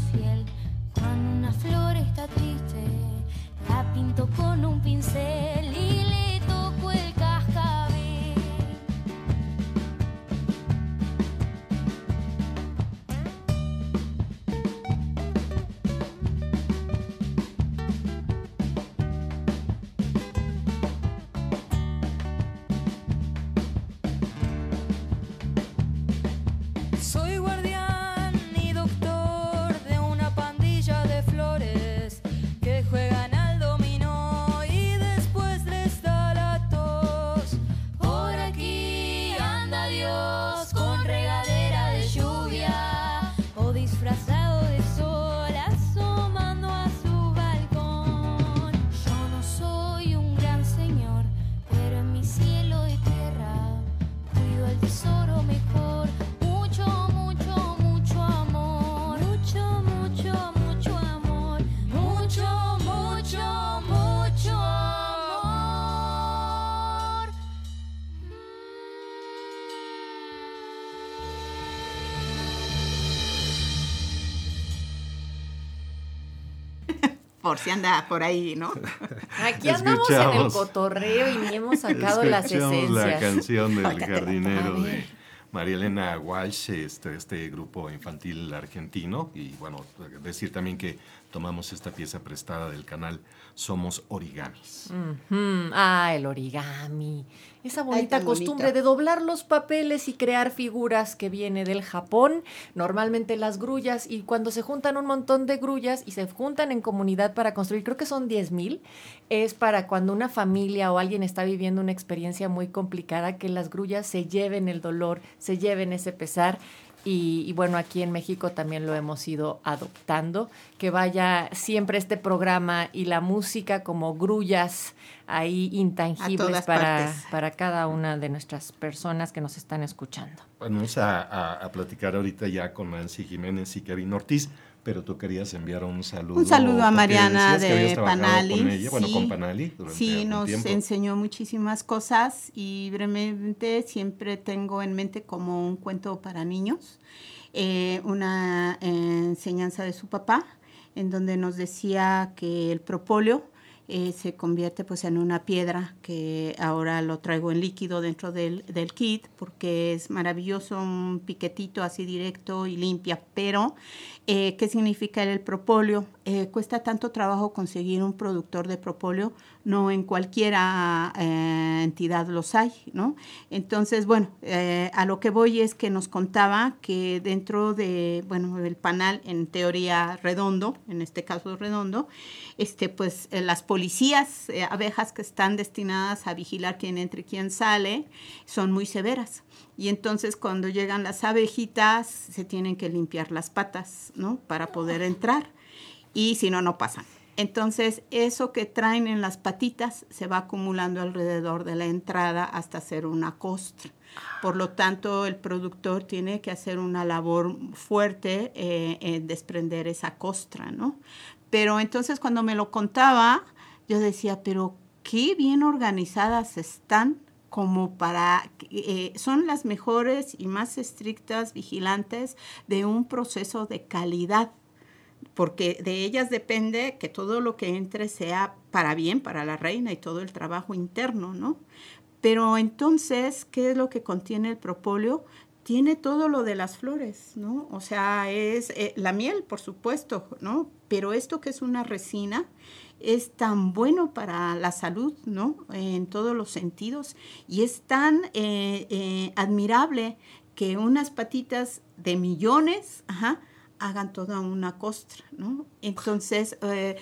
por si anda por ahí, ¿no? Aquí andamos en el cotorreo y ni hemos sacado las esencias. La canción del Porque jardinero a ver. de María Elena Walsh, este grupo infantil argentino. Y bueno, decir también que tomamos esta pieza prestada del canal Somos Origamis. Ujú. El origami. Esa bonita tan costumbre bonito. de doblar los papeles y crear figuras que viene del Japón. Normalmente las grullas, y cuando se juntan un montón de grullas y se juntan en comunidad para construir, creo que son 10,000, es para cuando una familia o alguien está viviendo una experiencia muy complicada, que las grullas se lleven el dolor, se lleven ese pesar. Y bueno, aquí en México también lo hemos ido adoptando, que vaya siempre este programa y la música como grullas ahí intangibles partes. para cada una de nuestras personas que nos están escuchando. Vamos a platicar ahorita ya con Nancy Jiménez y Kevin Ortiz, pero tú querías enviar un saludo. Un saludo a porque Mariana decías que habías de trabajado Panali. con ella, bueno, Sí, con Panali durante sí, algún nos tiempo. enseñó muchísimas cosas y brevemente siempre tengo en mente como un cuento para niños, una enseñanza de su papá, en donde nos decía que el propóleo se convierte pues en una piedra, que ahora lo traigo en líquido dentro del kit porque es maravilloso, un piquetito así directo y limpia. Pero ¿qué significa el propóleo? Cuesta tanto trabajo conseguir un productor de propóleo, no en cualquier entidad los hay, ¿no? Entonces, bueno, a lo que voy es que nos contaba que dentro de, bueno, el panal en teoría redondo, en este caso redondo, pues las policías, abejas que están destinadas a vigilar quién entra y quién sale, son muy severas. Y entonces cuando llegan las abejitas se tienen que limpiar las patas, ¿no? Para poder entrar. Y si no, no pasan. Entonces, eso que traen en las patitas se va acumulando alrededor de la entrada hasta hacer una costra. Por lo tanto, el productor tiene que hacer una labor fuerte en desprender esa costra, ¿no? Pero entonces, cuando me lo contaba, yo decía, pero qué bien organizadas están, como para, son las mejores y más estrictas vigilantes de un proceso de calidad, porque de ellas depende que todo lo que entre sea para bien, para la reina y todo el trabajo interno, ¿no? Pero entonces, ¿qué es lo que contiene el propóleo? Tiene todo lo de las flores, ¿no? O sea, es la miel, por supuesto, ¿no? Pero esto que es una resina es tan bueno para la salud, ¿no? En todos los sentidos. Y es tan admirable que unas patitas de millones, hagan toda una costra, ¿no? Entonces,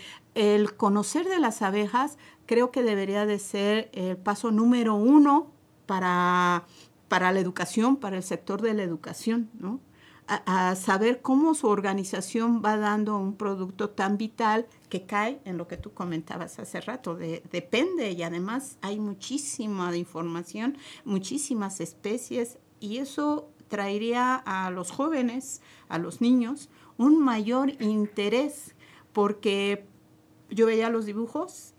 el conocer de las abejas creo que debería de ser el paso número 1 para la educación, para el sector de la educación, ¿no? A saber cómo su organización va dando un producto tan vital que cae en lo que tú comentabas hace rato, depende, y además hay muchísima información, muchísimas especies, y eso traería a los jóvenes, a los niños, un mayor interés, porque yo veía los dibujos,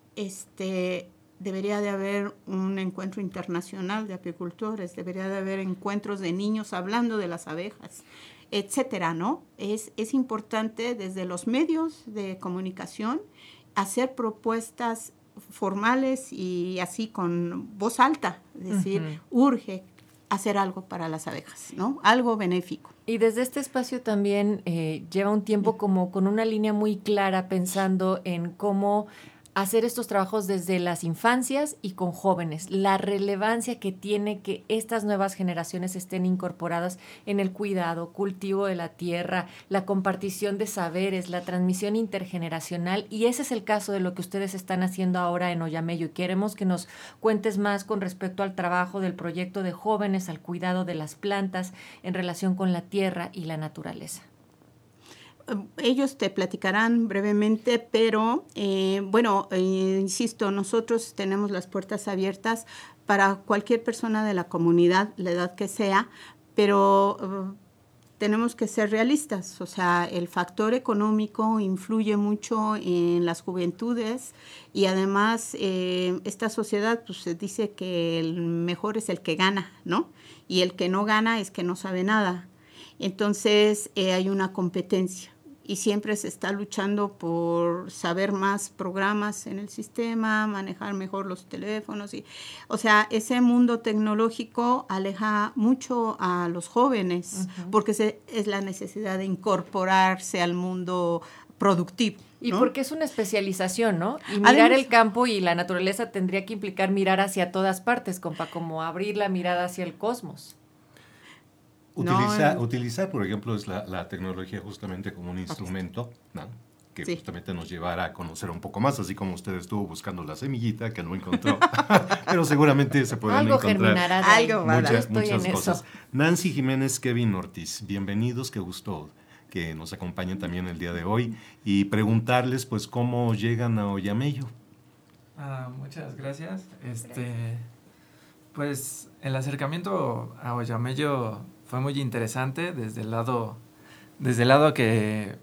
debería de haber un encuentro internacional de apicultores, debería de haber encuentros de niños hablando de las abejas, etcétera, ¿no? Es importante desde los medios de comunicación hacer propuestas formales y así con voz alta, decir, urge hacer algo para las abejas, ¿no? Algo benéfico. Y desde este espacio también lleva un tiempo como con una línea muy clara pensando en cómo hacer estos trabajos desde las infancias y con jóvenes, la relevancia que tiene que estas nuevas generaciones estén incorporadas en el cuidado, cultivo de la tierra, la compartición de saberes, la transmisión intergeneracional, y ese es el caso de lo que ustedes están haciendo ahora en Oyameyo, y queremos que nos cuentes más con respecto al trabajo del proyecto de jóvenes al cuidado de las plantas en relación con la tierra y la naturaleza. Ellos te platicarán brevemente, pero insisto, nosotros tenemos las puertas abiertas para cualquier persona de la comunidad, la edad que sea, pero tenemos que ser realistas. O sea, el factor económico influye mucho en las juventudes y además esta sociedad pues se dice que el mejor es el que gana, ¿no? Y el que no gana es que no sabe nada. Entonces hay una competencia. y siempre se está luchando por saber más programas en el sistema, manejar mejor los teléfonos. O sea, ese mundo tecnológico aleja mucho a los jóvenes, porque es la necesidad de incorporarse al mundo productivo. Y ¿no? porque es una especialización, ¿no? Y mirar Además, el campo y la naturaleza tendría que implicar mirar hacia todas partes, compa, como abrir la mirada hacia el cosmos. Utilizar, por ejemplo, es la tecnología justamente como un instrumento, ¿no? Que Sí. justamente nos llevará a conocer un poco más, así como usted estuvo buscando la semillita que no encontró, pero seguramente se podrán Algo encontrar germinará de ahí. Algo va a dar. muchas, Estoy muchas en cosas. eso. Nancy Jiménez, Kevin Ortiz, bienvenidos, qué gusto que nos acompañen también el día de hoy y preguntarles pues cómo llegan a Oyameyo. Muchas gracias. Pues el acercamiento a Oyameyo fue muy interesante desde el lado que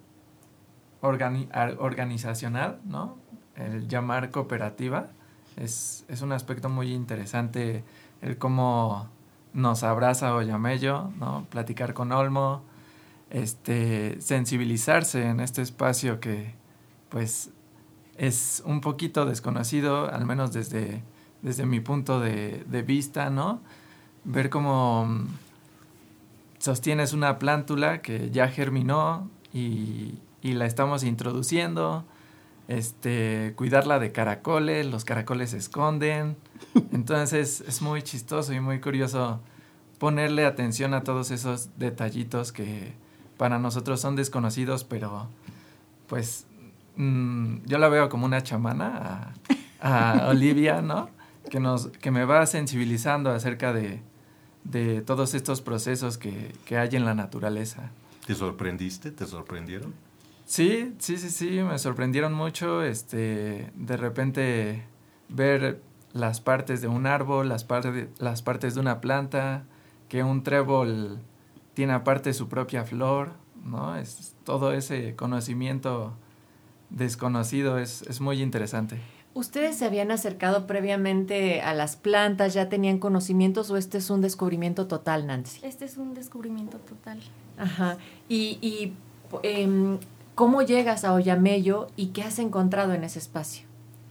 organizacional, ¿no? El llamar cooperativa es un aspecto muy interesante, el cómo nos abraza Oyameyo, ¿no? Platicar con Olmo, sensibilizarse en este espacio que pues es un poquito desconocido, al menos desde mi punto de vista, ¿no? Ver cómo sostienes una plántula que ya germinó y la estamos introduciendo, cuidarla de caracoles, los caracoles se esconden. Entonces es muy chistoso y muy curioso ponerle atención a todos esos detallitos que para nosotros son desconocidos, pero pues yo la veo como una chamana a Olivia, ¿no? Que me va sensibilizando acerca de todos estos procesos que hay en la naturaleza. ¿Te sorprendiste? ¿Te sorprendieron? Sí, me sorprendieron mucho, de repente ver las partes de un árbol, las partes de una planta, que un trébol tiene aparte su propia flor, ¿no? Todo ese conocimiento desconocido es muy interesante. ¿Ustedes se habían acercado previamente a las plantas, ya tenían conocimientos o este es un descubrimiento total, Nancy? Este es un descubrimiento total. Ajá. Y ¿cómo llegas a Oyameyo y qué has encontrado en ese espacio?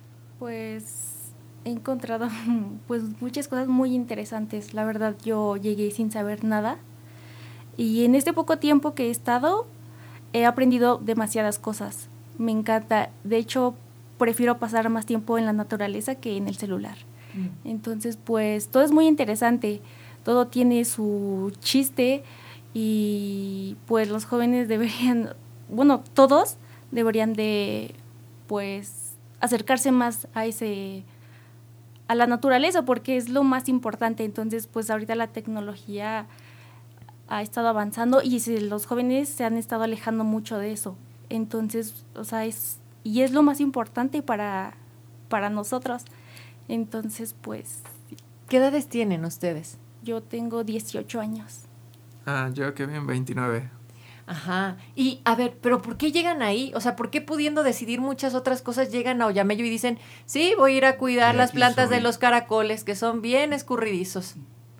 Pues he encontrado pues muchas cosas muy interesantes. La verdad, yo llegué sin saber nada y en este poco tiempo que he estado he aprendido demasiadas cosas. Me encanta. De hecho, prefiero pasar más tiempo en la naturaleza que en el celular. Entonces, pues, todo es muy interesante. Todo tiene su chiste y, pues, los jóvenes deberían, bueno, todos deberían de, pues, acercarse más a la naturaleza porque es lo más importante. Entonces, pues, ahorita la tecnología ha estado avanzando y los jóvenes se han estado alejando mucho de eso. Entonces, o sea, es lo más importante para nosotros. Entonces, pues... ¿Qué edades tienen ustedes? Yo tengo 18 años. Yo, Kevin, 29. Ajá. Y, a ver, ¿pero por qué llegan ahí? O sea, ¿por qué pudiendo decidir muchas otras cosas llegan a Oyameyo y dicen, sí, voy a ir a cuidar las plantas de los caracoles, que son bien escurridizos?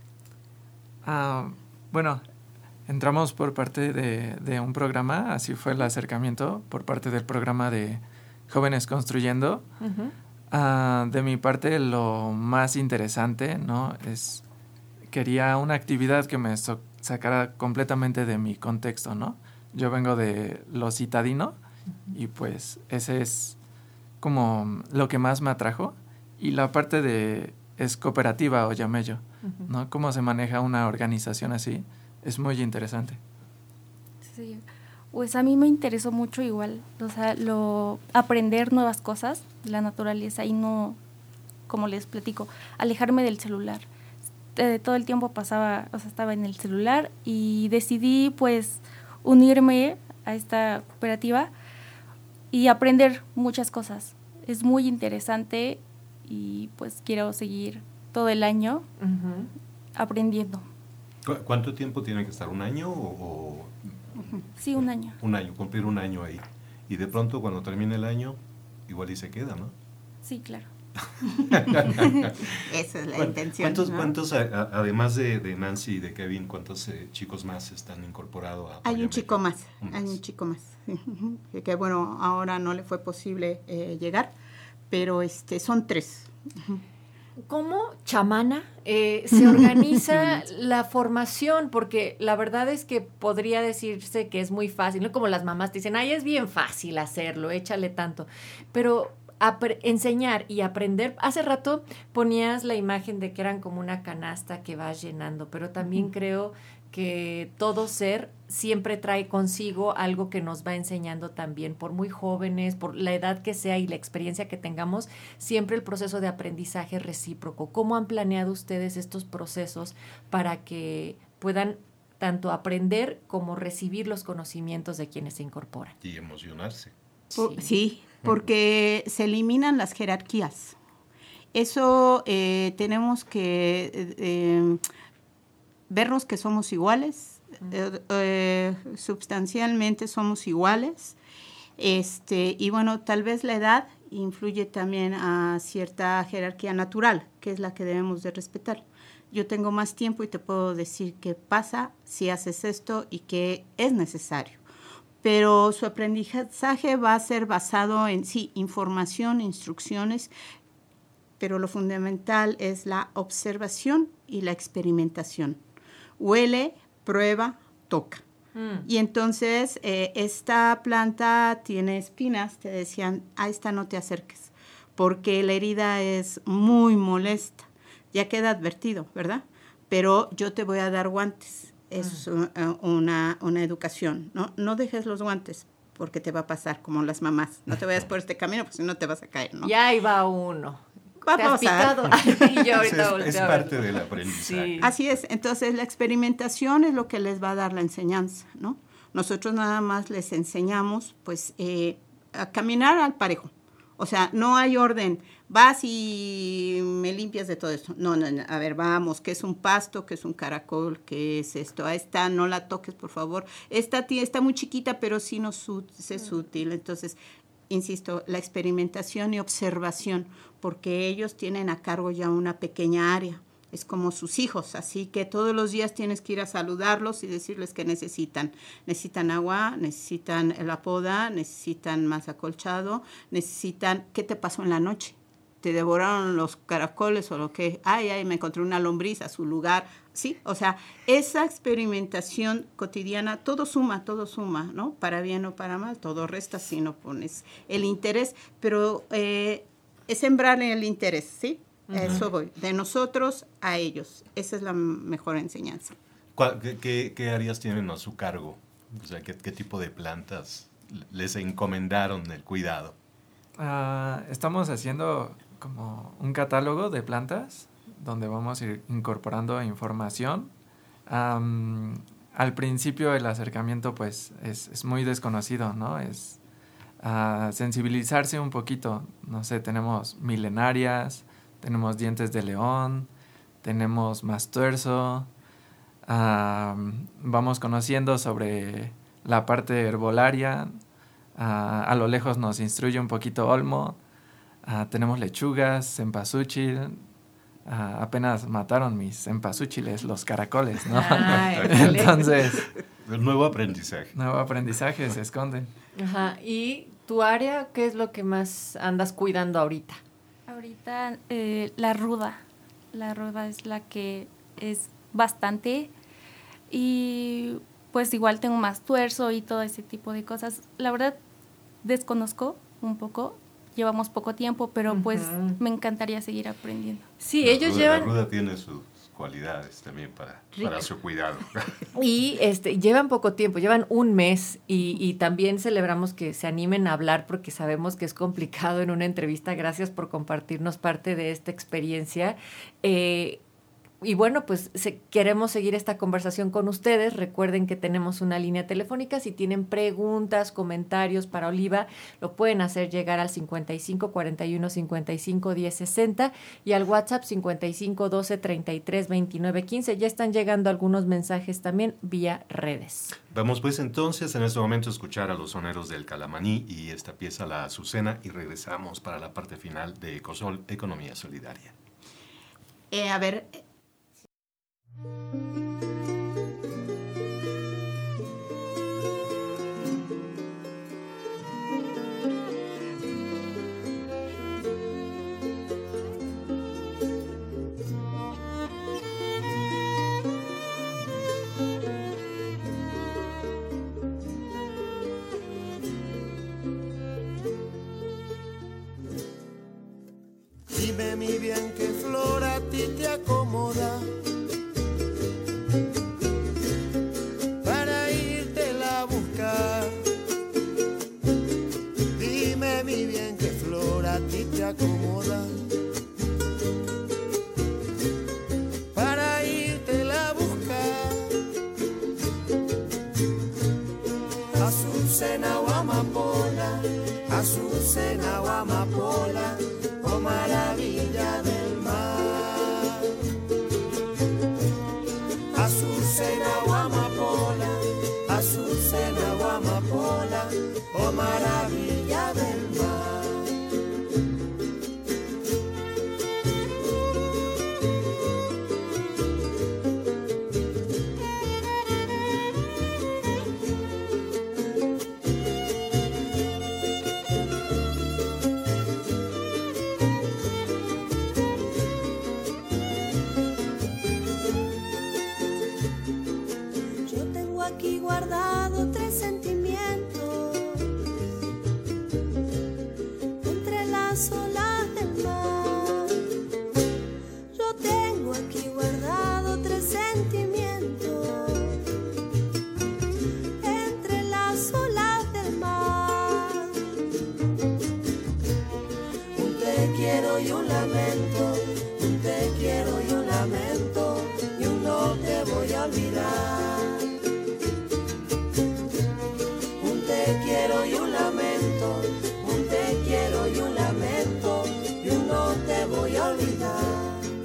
Bueno, entramos por parte de un programa, así fue el acercamiento, por parte del programa de Jóvenes Construyendo. Uh-huh. De mi parte, lo más interesante, ¿no? Quería una actividad que me sacara completamente de mi contexto, ¿no? Yo vengo de lo citadino y pues ese es como lo que más me atrajo. Y la parte es cooperativa Oyameyo, ¿no? Cómo se maneja una organización así, es muy interesante. Sí, pues a mí me interesó mucho igual, o sea, aprender nuevas cosas de la naturaleza y no, como les platico, alejarme del celular. Todo el tiempo estaba en el celular y decidí pues unirme a esta cooperativa y aprender muchas cosas. Es muy interesante y pues quiero seguir todo el año aprendiendo. ¿Cuánto tiempo tiene que estar? ¿Un año o...? Sí, un año. Un año, cumplir un año ahí. Y de pronto cuando termine el año, igual y se queda, ¿no? Sí, claro. Esa es la intención. ¿Cuántos además de Nancy y de Kevin, cuántos chicos más están incorporados a Hay un chico más, hay un chico más. Que bueno, ahora no le fue posible llegar, pero son 3. ¿Cómo, chamana, se organiza la formación? Porque la verdad es que podría decirse que es muy fácil, ¿no? Como las mamás te dicen, ay, es bien fácil hacerlo, échale tanto. Pero enseñar y aprender, hace rato ponías la imagen de que eran como una canasta que vas llenando, pero también creo que todo ser siempre trae consigo algo que nos va enseñando también, por muy jóvenes, por la edad que sea y la experiencia que tengamos, siempre el proceso de aprendizaje es recíproco. ¿Cómo han planeado ustedes estos procesos para que puedan tanto aprender como recibir los conocimientos de quienes se incorporan? Y emocionarse. Sí, porque se eliminan las jerarquías. Eso tenemos que vernos que somos iguales, sustancialmente somos iguales, y bueno, tal vez la edad influye también a cierta jerarquía natural, que es la que debemos de respetar. Yo tengo más tiempo y te puedo decir qué pasa si haces esto y qué es necesario. Pero su aprendizaje va a ser basado en, sí, información, instrucciones, pero lo fundamental es la observación y la experimentación. Huele, prueba, toca. Y entonces esta planta tiene espinas, te decían, a esta no te acerques, porque la herida es muy molesta. Ya queda advertido, ¿verdad? Pero yo te voy a dar guantes. Es una educación, ¿no? No dejes los guantes porque te va a pasar como las mamás. No te vayas por este camino porque si no te vas a caer, ¿no? Ya ahí va uno. ¿Te has picado? Y yo ahorita es parte del aprendizaje. Sí. Así es. Entonces, la experimentación es lo que les va a dar la enseñanza, ¿no? Nosotros nada más les enseñamos, pues, a caminar al parejo. O sea, no hay orden. Vas y me limpias de todo esto. No. A ver, vamos. ¿Qué es un pasto? ¿Qué es un caracol? ¿Qué es esto? A esta no la toques, por favor. Esta tía está muy chiquita, pero sí es útil. Entonces, insisto, la experimentación y observación, porque ellos tienen a cargo ya una pequeña área. Es como sus hijos, así que todos los días tienes que ir a saludarlos y decirles que necesitan. Necesitan agua, necesitan la poda, necesitan más acolchado, necesitan, ¿qué te pasó en la noche? ¿Te devoraron los caracoles o lo que? Ay, me encontré una lombriz a su lugar. Sí, o sea, esa experimentación cotidiana, todo suma, ¿no? Para bien o para mal, todo resta si no pones el interés, pero es sembrar el interés, ¿sí? Eso voy, de nosotros a ellos. Esa es la mejor enseñanza. ¿Qué áreas tienen a su cargo? O sea, ¿qué tipo de plantas les encomendaron el cuidado? Estamos haciendo como un catálogo de plantas donde vamos a ir incorporando información. Al principio el acercamiento pues es muy desconocido, ¿no? Es sensibilizarse un poquito. No sé, tenemos milenarias, tenemos dientes de león, tenemos mastuerzo. Vamos conociendo sobre la parte herbolaria. A lo lejos nos instruye un poquito Olmo. Tenemos lechugas, cempasúchil. Apenas mataron mis cempasúchiles, los caracoles, ¿no? Entonces, El nuevo aprendizaje se esconde. Ajá. ¿Y tu área qué es lo que más andas cuidando ahorita? Ahorita la ruda. La ruda es la que es bastante. Y pues igual tengo más tuerzo y todo ese tipo de cosas. La verdad, desconozco un poco. Llevamos poco tiempo, pero pues me encantaría seguir aprendiendo. Sí, ellos llevan... La ruda tiene sus cualidades también para su cuidado. Y llevan poco tiempo, llevan un mes y también celebramos que se animen a hablar porque sabemos que es complicado en una entrevista. Gracias por compartirnos parte de esta experiencia. Y bueno, pues queremos seguir esta conversación con ustedes. Recuerden que tenemos una línea telefónica. Si tienen preguntas, comentarios para Oliva, lo pueden hacer llegar al 55 41 55 10 60 y al WhatsApp 55 12 33 29 15. Ya están llegando algunos mensajes también vía redes. Vamos pues entonces en este momento a escuchar a los soneros del Calamaní y esta pieza, La Azucena, y regresamos para la parte final de Ecosol, Economía Solidaria. A ver... Dime mi bien qué flor a ti te acomoda para írtela a buscar. Dime mi bien qué flor a ti te acomoda para írtela a buscar. Azucena o amapola, azucena o amapola, oh maravilla del mar. Azucena o amapola, azucena o amapola, oh maravilla del mar. Yo tengo aquí guardado 3 sentimientos entre las olas del mar. Yo tengo aquí guardado 3 sentimientos entre las olas del mar. Un te quiero y un lamento, un te quiero y un lamento, y un no te voy a olvidar. Un te quiero y un lamento, un te quiero y un lamento, y un no te voy a olvidar.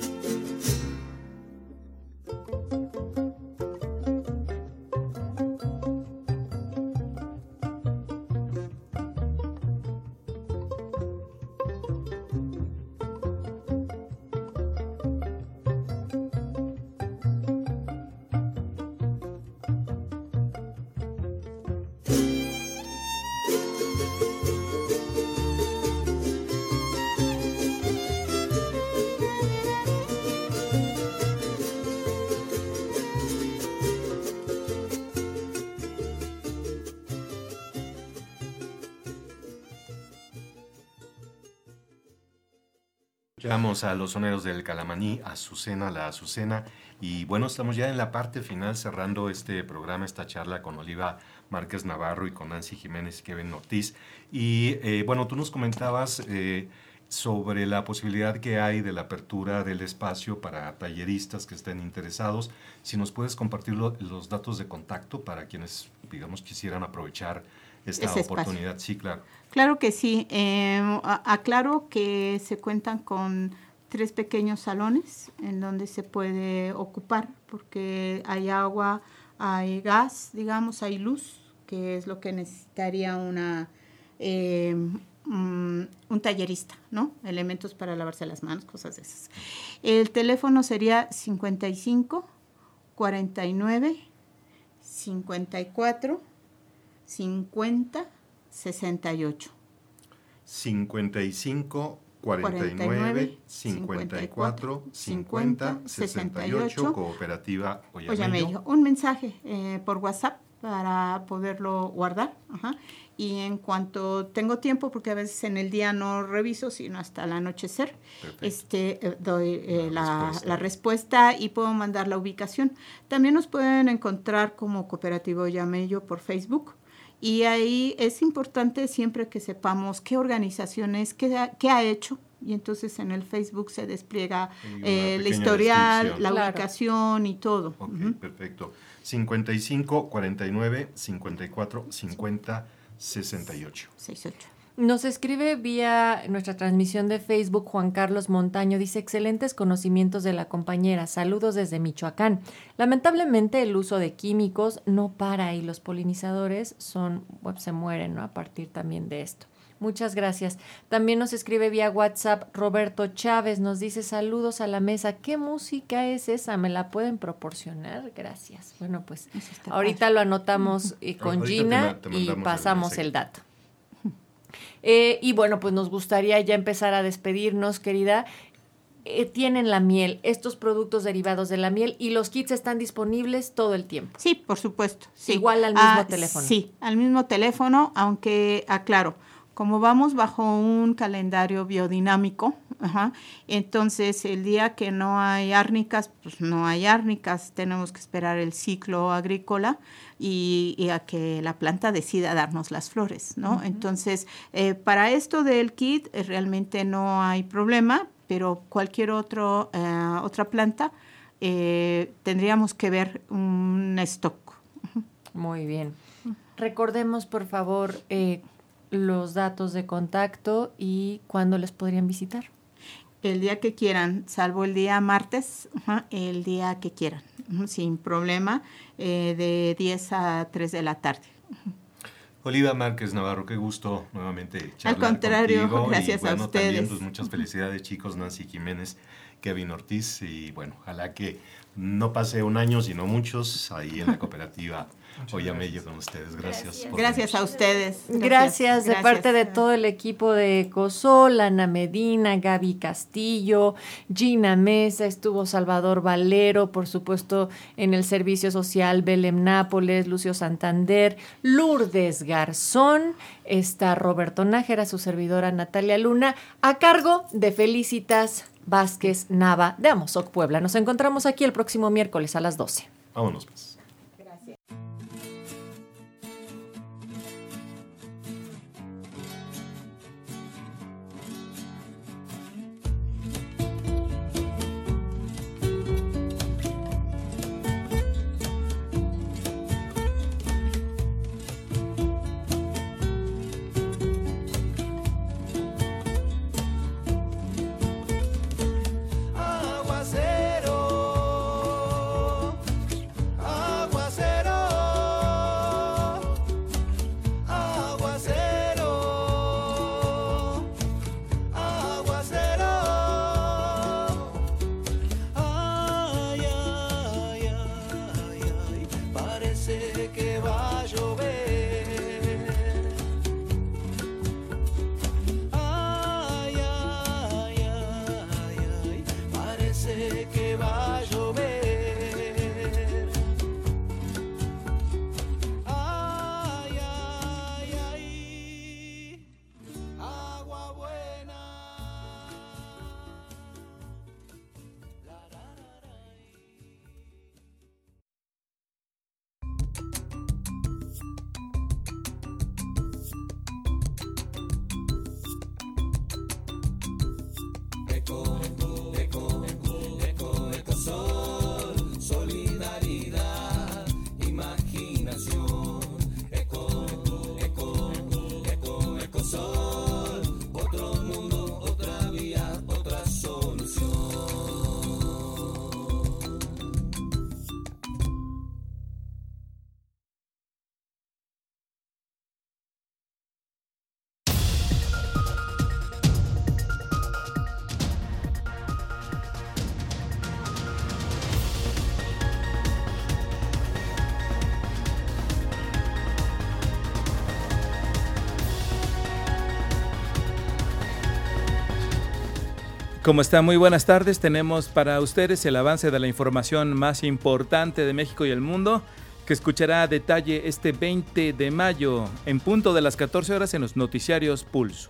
Llegamos a los soneros del Calamaní, Azucena, La Azucena, y bueno, estamos ya en la parte final cerrando este programa, esta charla con Oliva Márquez Navarro y con Nancy Jiménez y Kevin Ortiz. Y bueno, tú nos comentabas sobre la posibilidad que hay de la apertura del espacio para talleristas que estén interesados. Si nos puedes compartir los datos de contacto para quienes, digamos, quisieran aprovechar esta oportunidad. Sí, claro. Claro que sí. Aclaro que se cuentan con 3 pequeños salones en donde se puede ocupar, porque hay agua, hay gas, digamos, hay luz, que es lo que necesitaría un tallerista, ¿no? Elementos para lavarse las manos, cosas de esas. El teléfono sería 55 49 54 50 68. 55 49 54 50 68, Cooperativa Ollamello. Un mensaje por WhatsApp para poderlo guardar. Ajá. Y en cuanto tengo tiempo, porque a veces en el día no reviso, sino hasta el anochecer, doy la respuesta y puedo mandar la ubicación. También nos pueden encontrar como Cooperativa Ollamello por Facebook. Y ahí es importante siempre que sepamos qué organización es, qué ha hecho, y entonces en el Facebook se despliega Una el pequeña historial, descripción. la Claro. ubicación y todo. Ok, Ujú. perfecto. 55 49 54 50 68. 68. Nos escribe vía nuestra transmisión de Facebook Juan Carlos Montaño, dice excelentes conocimientos de la compañera, saludos desde Michoacán. Lamentablemente el uso de químicos no para y los polinizadores se mueren, ¿no? A partir también de esto. Muchas gracias. También nos escribe vía WhatsApp Roberto Chávez, nos dice saludos a la mesa. ¿Qué música es esa? ¿Me la pueden proporcionar? Gracias. Bueno, pues Eso está ahorita lo anotamos con Ahorita Gina te y mandamos el pasamos mensaje. el dato. Y bueno, pues nos gustaría ya empezar a despedirnos, querida. Tienen la miel, estos productos derivados de la miel y los kits están disponibles todo el tiempo. Sí, por supuesto. Sí. Igual al mismo teléfono. Sí, al mismo teléfono, aunque aclaro, como vamos bajo un calendario biodinámico, entonces el día que no hay árnicas, pues no hay árnicas, tenemos que esperar el ciclo agrícola y a que la planta decida darnos las flores, ¿no? Entonces, para esto del kit realmente no hay problema, pero cualquier otra planta tendríamos que ver un stock. Muy bien. Recordemos, por favor, los datos de contacto y cuándo les podrían visitar. El día que quieran, salvo el día martes, el día que quieran, sin problema, de 10 a 3 de la tarde. Oliva Márquez Navarro, qué gusto nuevamente charlar Al contrario, contigo. gracias y, bueno, a ustedes. También, pues, muchas felicidades, chicos, Nancy Jiménez, Kevin Ortiz, y bueno, ojalá que no pase un año, sino muchos, ahí en la cooperativa Oyamello con ustedes. Gracias. Gracias a ustedes. Gracias de parte de todo el equipo de Ecosol, Ana Medina, Gaby Castillo, Gina Mesa, estuvo Salvador Valero, por supuesto en el servicio social Belém Nápoles, Lucio Santander, Lourdes Garzón, está Roberto Nájera, su servidora Natalia Luna, a cargo de Felicitas Vázquez Nava de Amozoc, Puebla. Nos encontramos aquí el próximo miércoles a las 12. Vámonos, pues. ¿Cómo están? Muy buenas tardes. Tenemos para ustedes el avance de la información más importante de México y el mundo, que escuchará a detalle este 20 de mayo, en punto de las 14 horas en los noticiarios Pulso.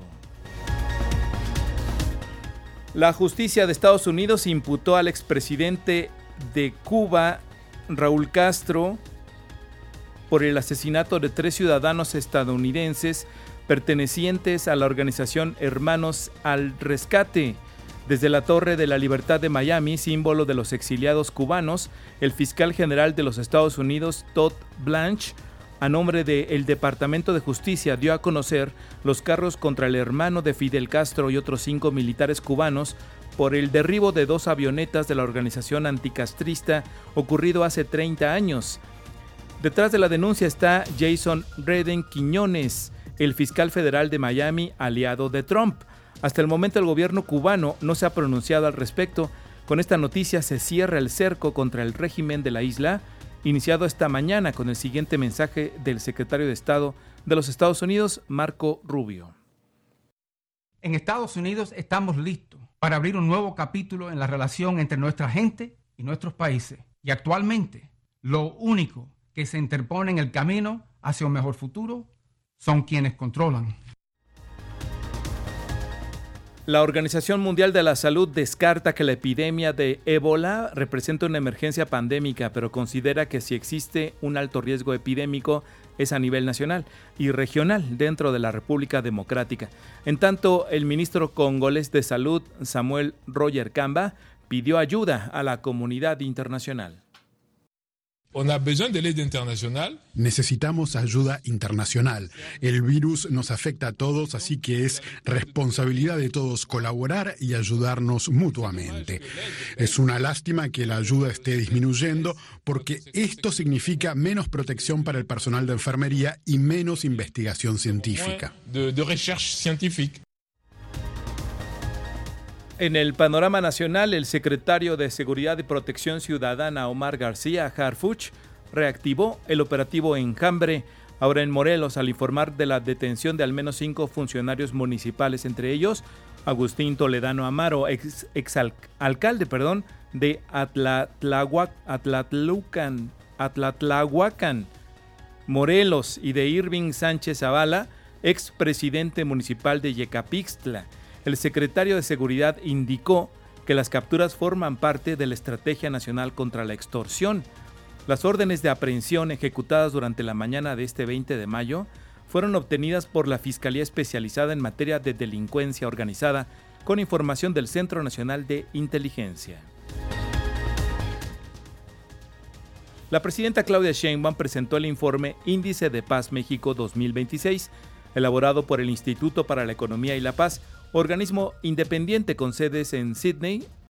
La justicia de Estados Unidos imputó al expresidente de Cuba, Raúl Castro, por el asesinato de 3 ciudadanos estadounidenses pertenecientes a la organización Hermanos al Rescate. Desde la Torre de la Libertad de Miami, símbolo de los exiliados cubanos, el fiscal general de los Estados Unidos, Todd Blanche, a nombre del Departamento de Justicia, dio a conocer los cargos contra el hermano de Fidel Castro y otros 5 militares cubanos por el derribo de 2 avionetas de la organización anticastrista ocurrido hace 30 años. Detrás de la denuncia está Jason Reden Quiñones, el fiscal federal de Miami, aliado de Trump. Hasta el momento el gobierno cubano no se ha pronunciado al respecto. Con esta noticia se cierra el cerco contra el régimen de la isla, iniciado esta mañana con el siguiente mensaje del secretario de Estado de los Estados Unidos, Marco Rubio. En Estados Unidos estamos listos para abrir un nuevo capítulo en la relación entre nuestra gente y nuestros países. Y actualmente, lo único que se interpone en el camino hacia un mejor futuro son quienes controlan. La Organización Mundial de la Salud descarta que la epidemia de ébola representa una emergencia pandémica, pero considera que si existe un alto riesgo epidémico es a nivel nacional y regional dentro de la República Democrática. En tanto, el ministro congolés de Salud, Samuel Roger Kamba, pidió ayuda a la comunidad internacional. Necesitamos ayuda internacional. El virus nos afecta a todos, así que es responsabilidad de todos colaborar y ayudarnos mutuamente. Es una lástima que la ayuda esté disminuyendo porque esto significa menos protección para el personal de enfermería y menos investigación científica. En el panorama nacional, el secretario de Seguridad y Protección Ciudadana, Omar García Harfuch, reactivó el operativo Enjambre, ahora en Morelos, al informar de la detención de al menos 5 funcionarios municipales, entre ellos Agustín Toledano Amaro, exalcalde de Atlatlahuacán, Morelos, y de Irving Sánchez Zavala, expresidente municipal de Yecapixtla. El secretario de Seguridad indicó que las capturas forman parte de la Estrategia Nacional contra la Extorsión. Las órdenes de aprehensión ejecutadas durante la mañana de este 20 de mayo fueron obtenidas por la Fiscalía Especializada en Materia de Delincuencia Organizada con información del Centro Nacional de Inteligencia. La presidenta Claudia Sheinbaum presentó el informe Índice de Paz México 2026, elaborado por el Instituto para la Economía y la Paz, organismo independiente con sedes en Sydney,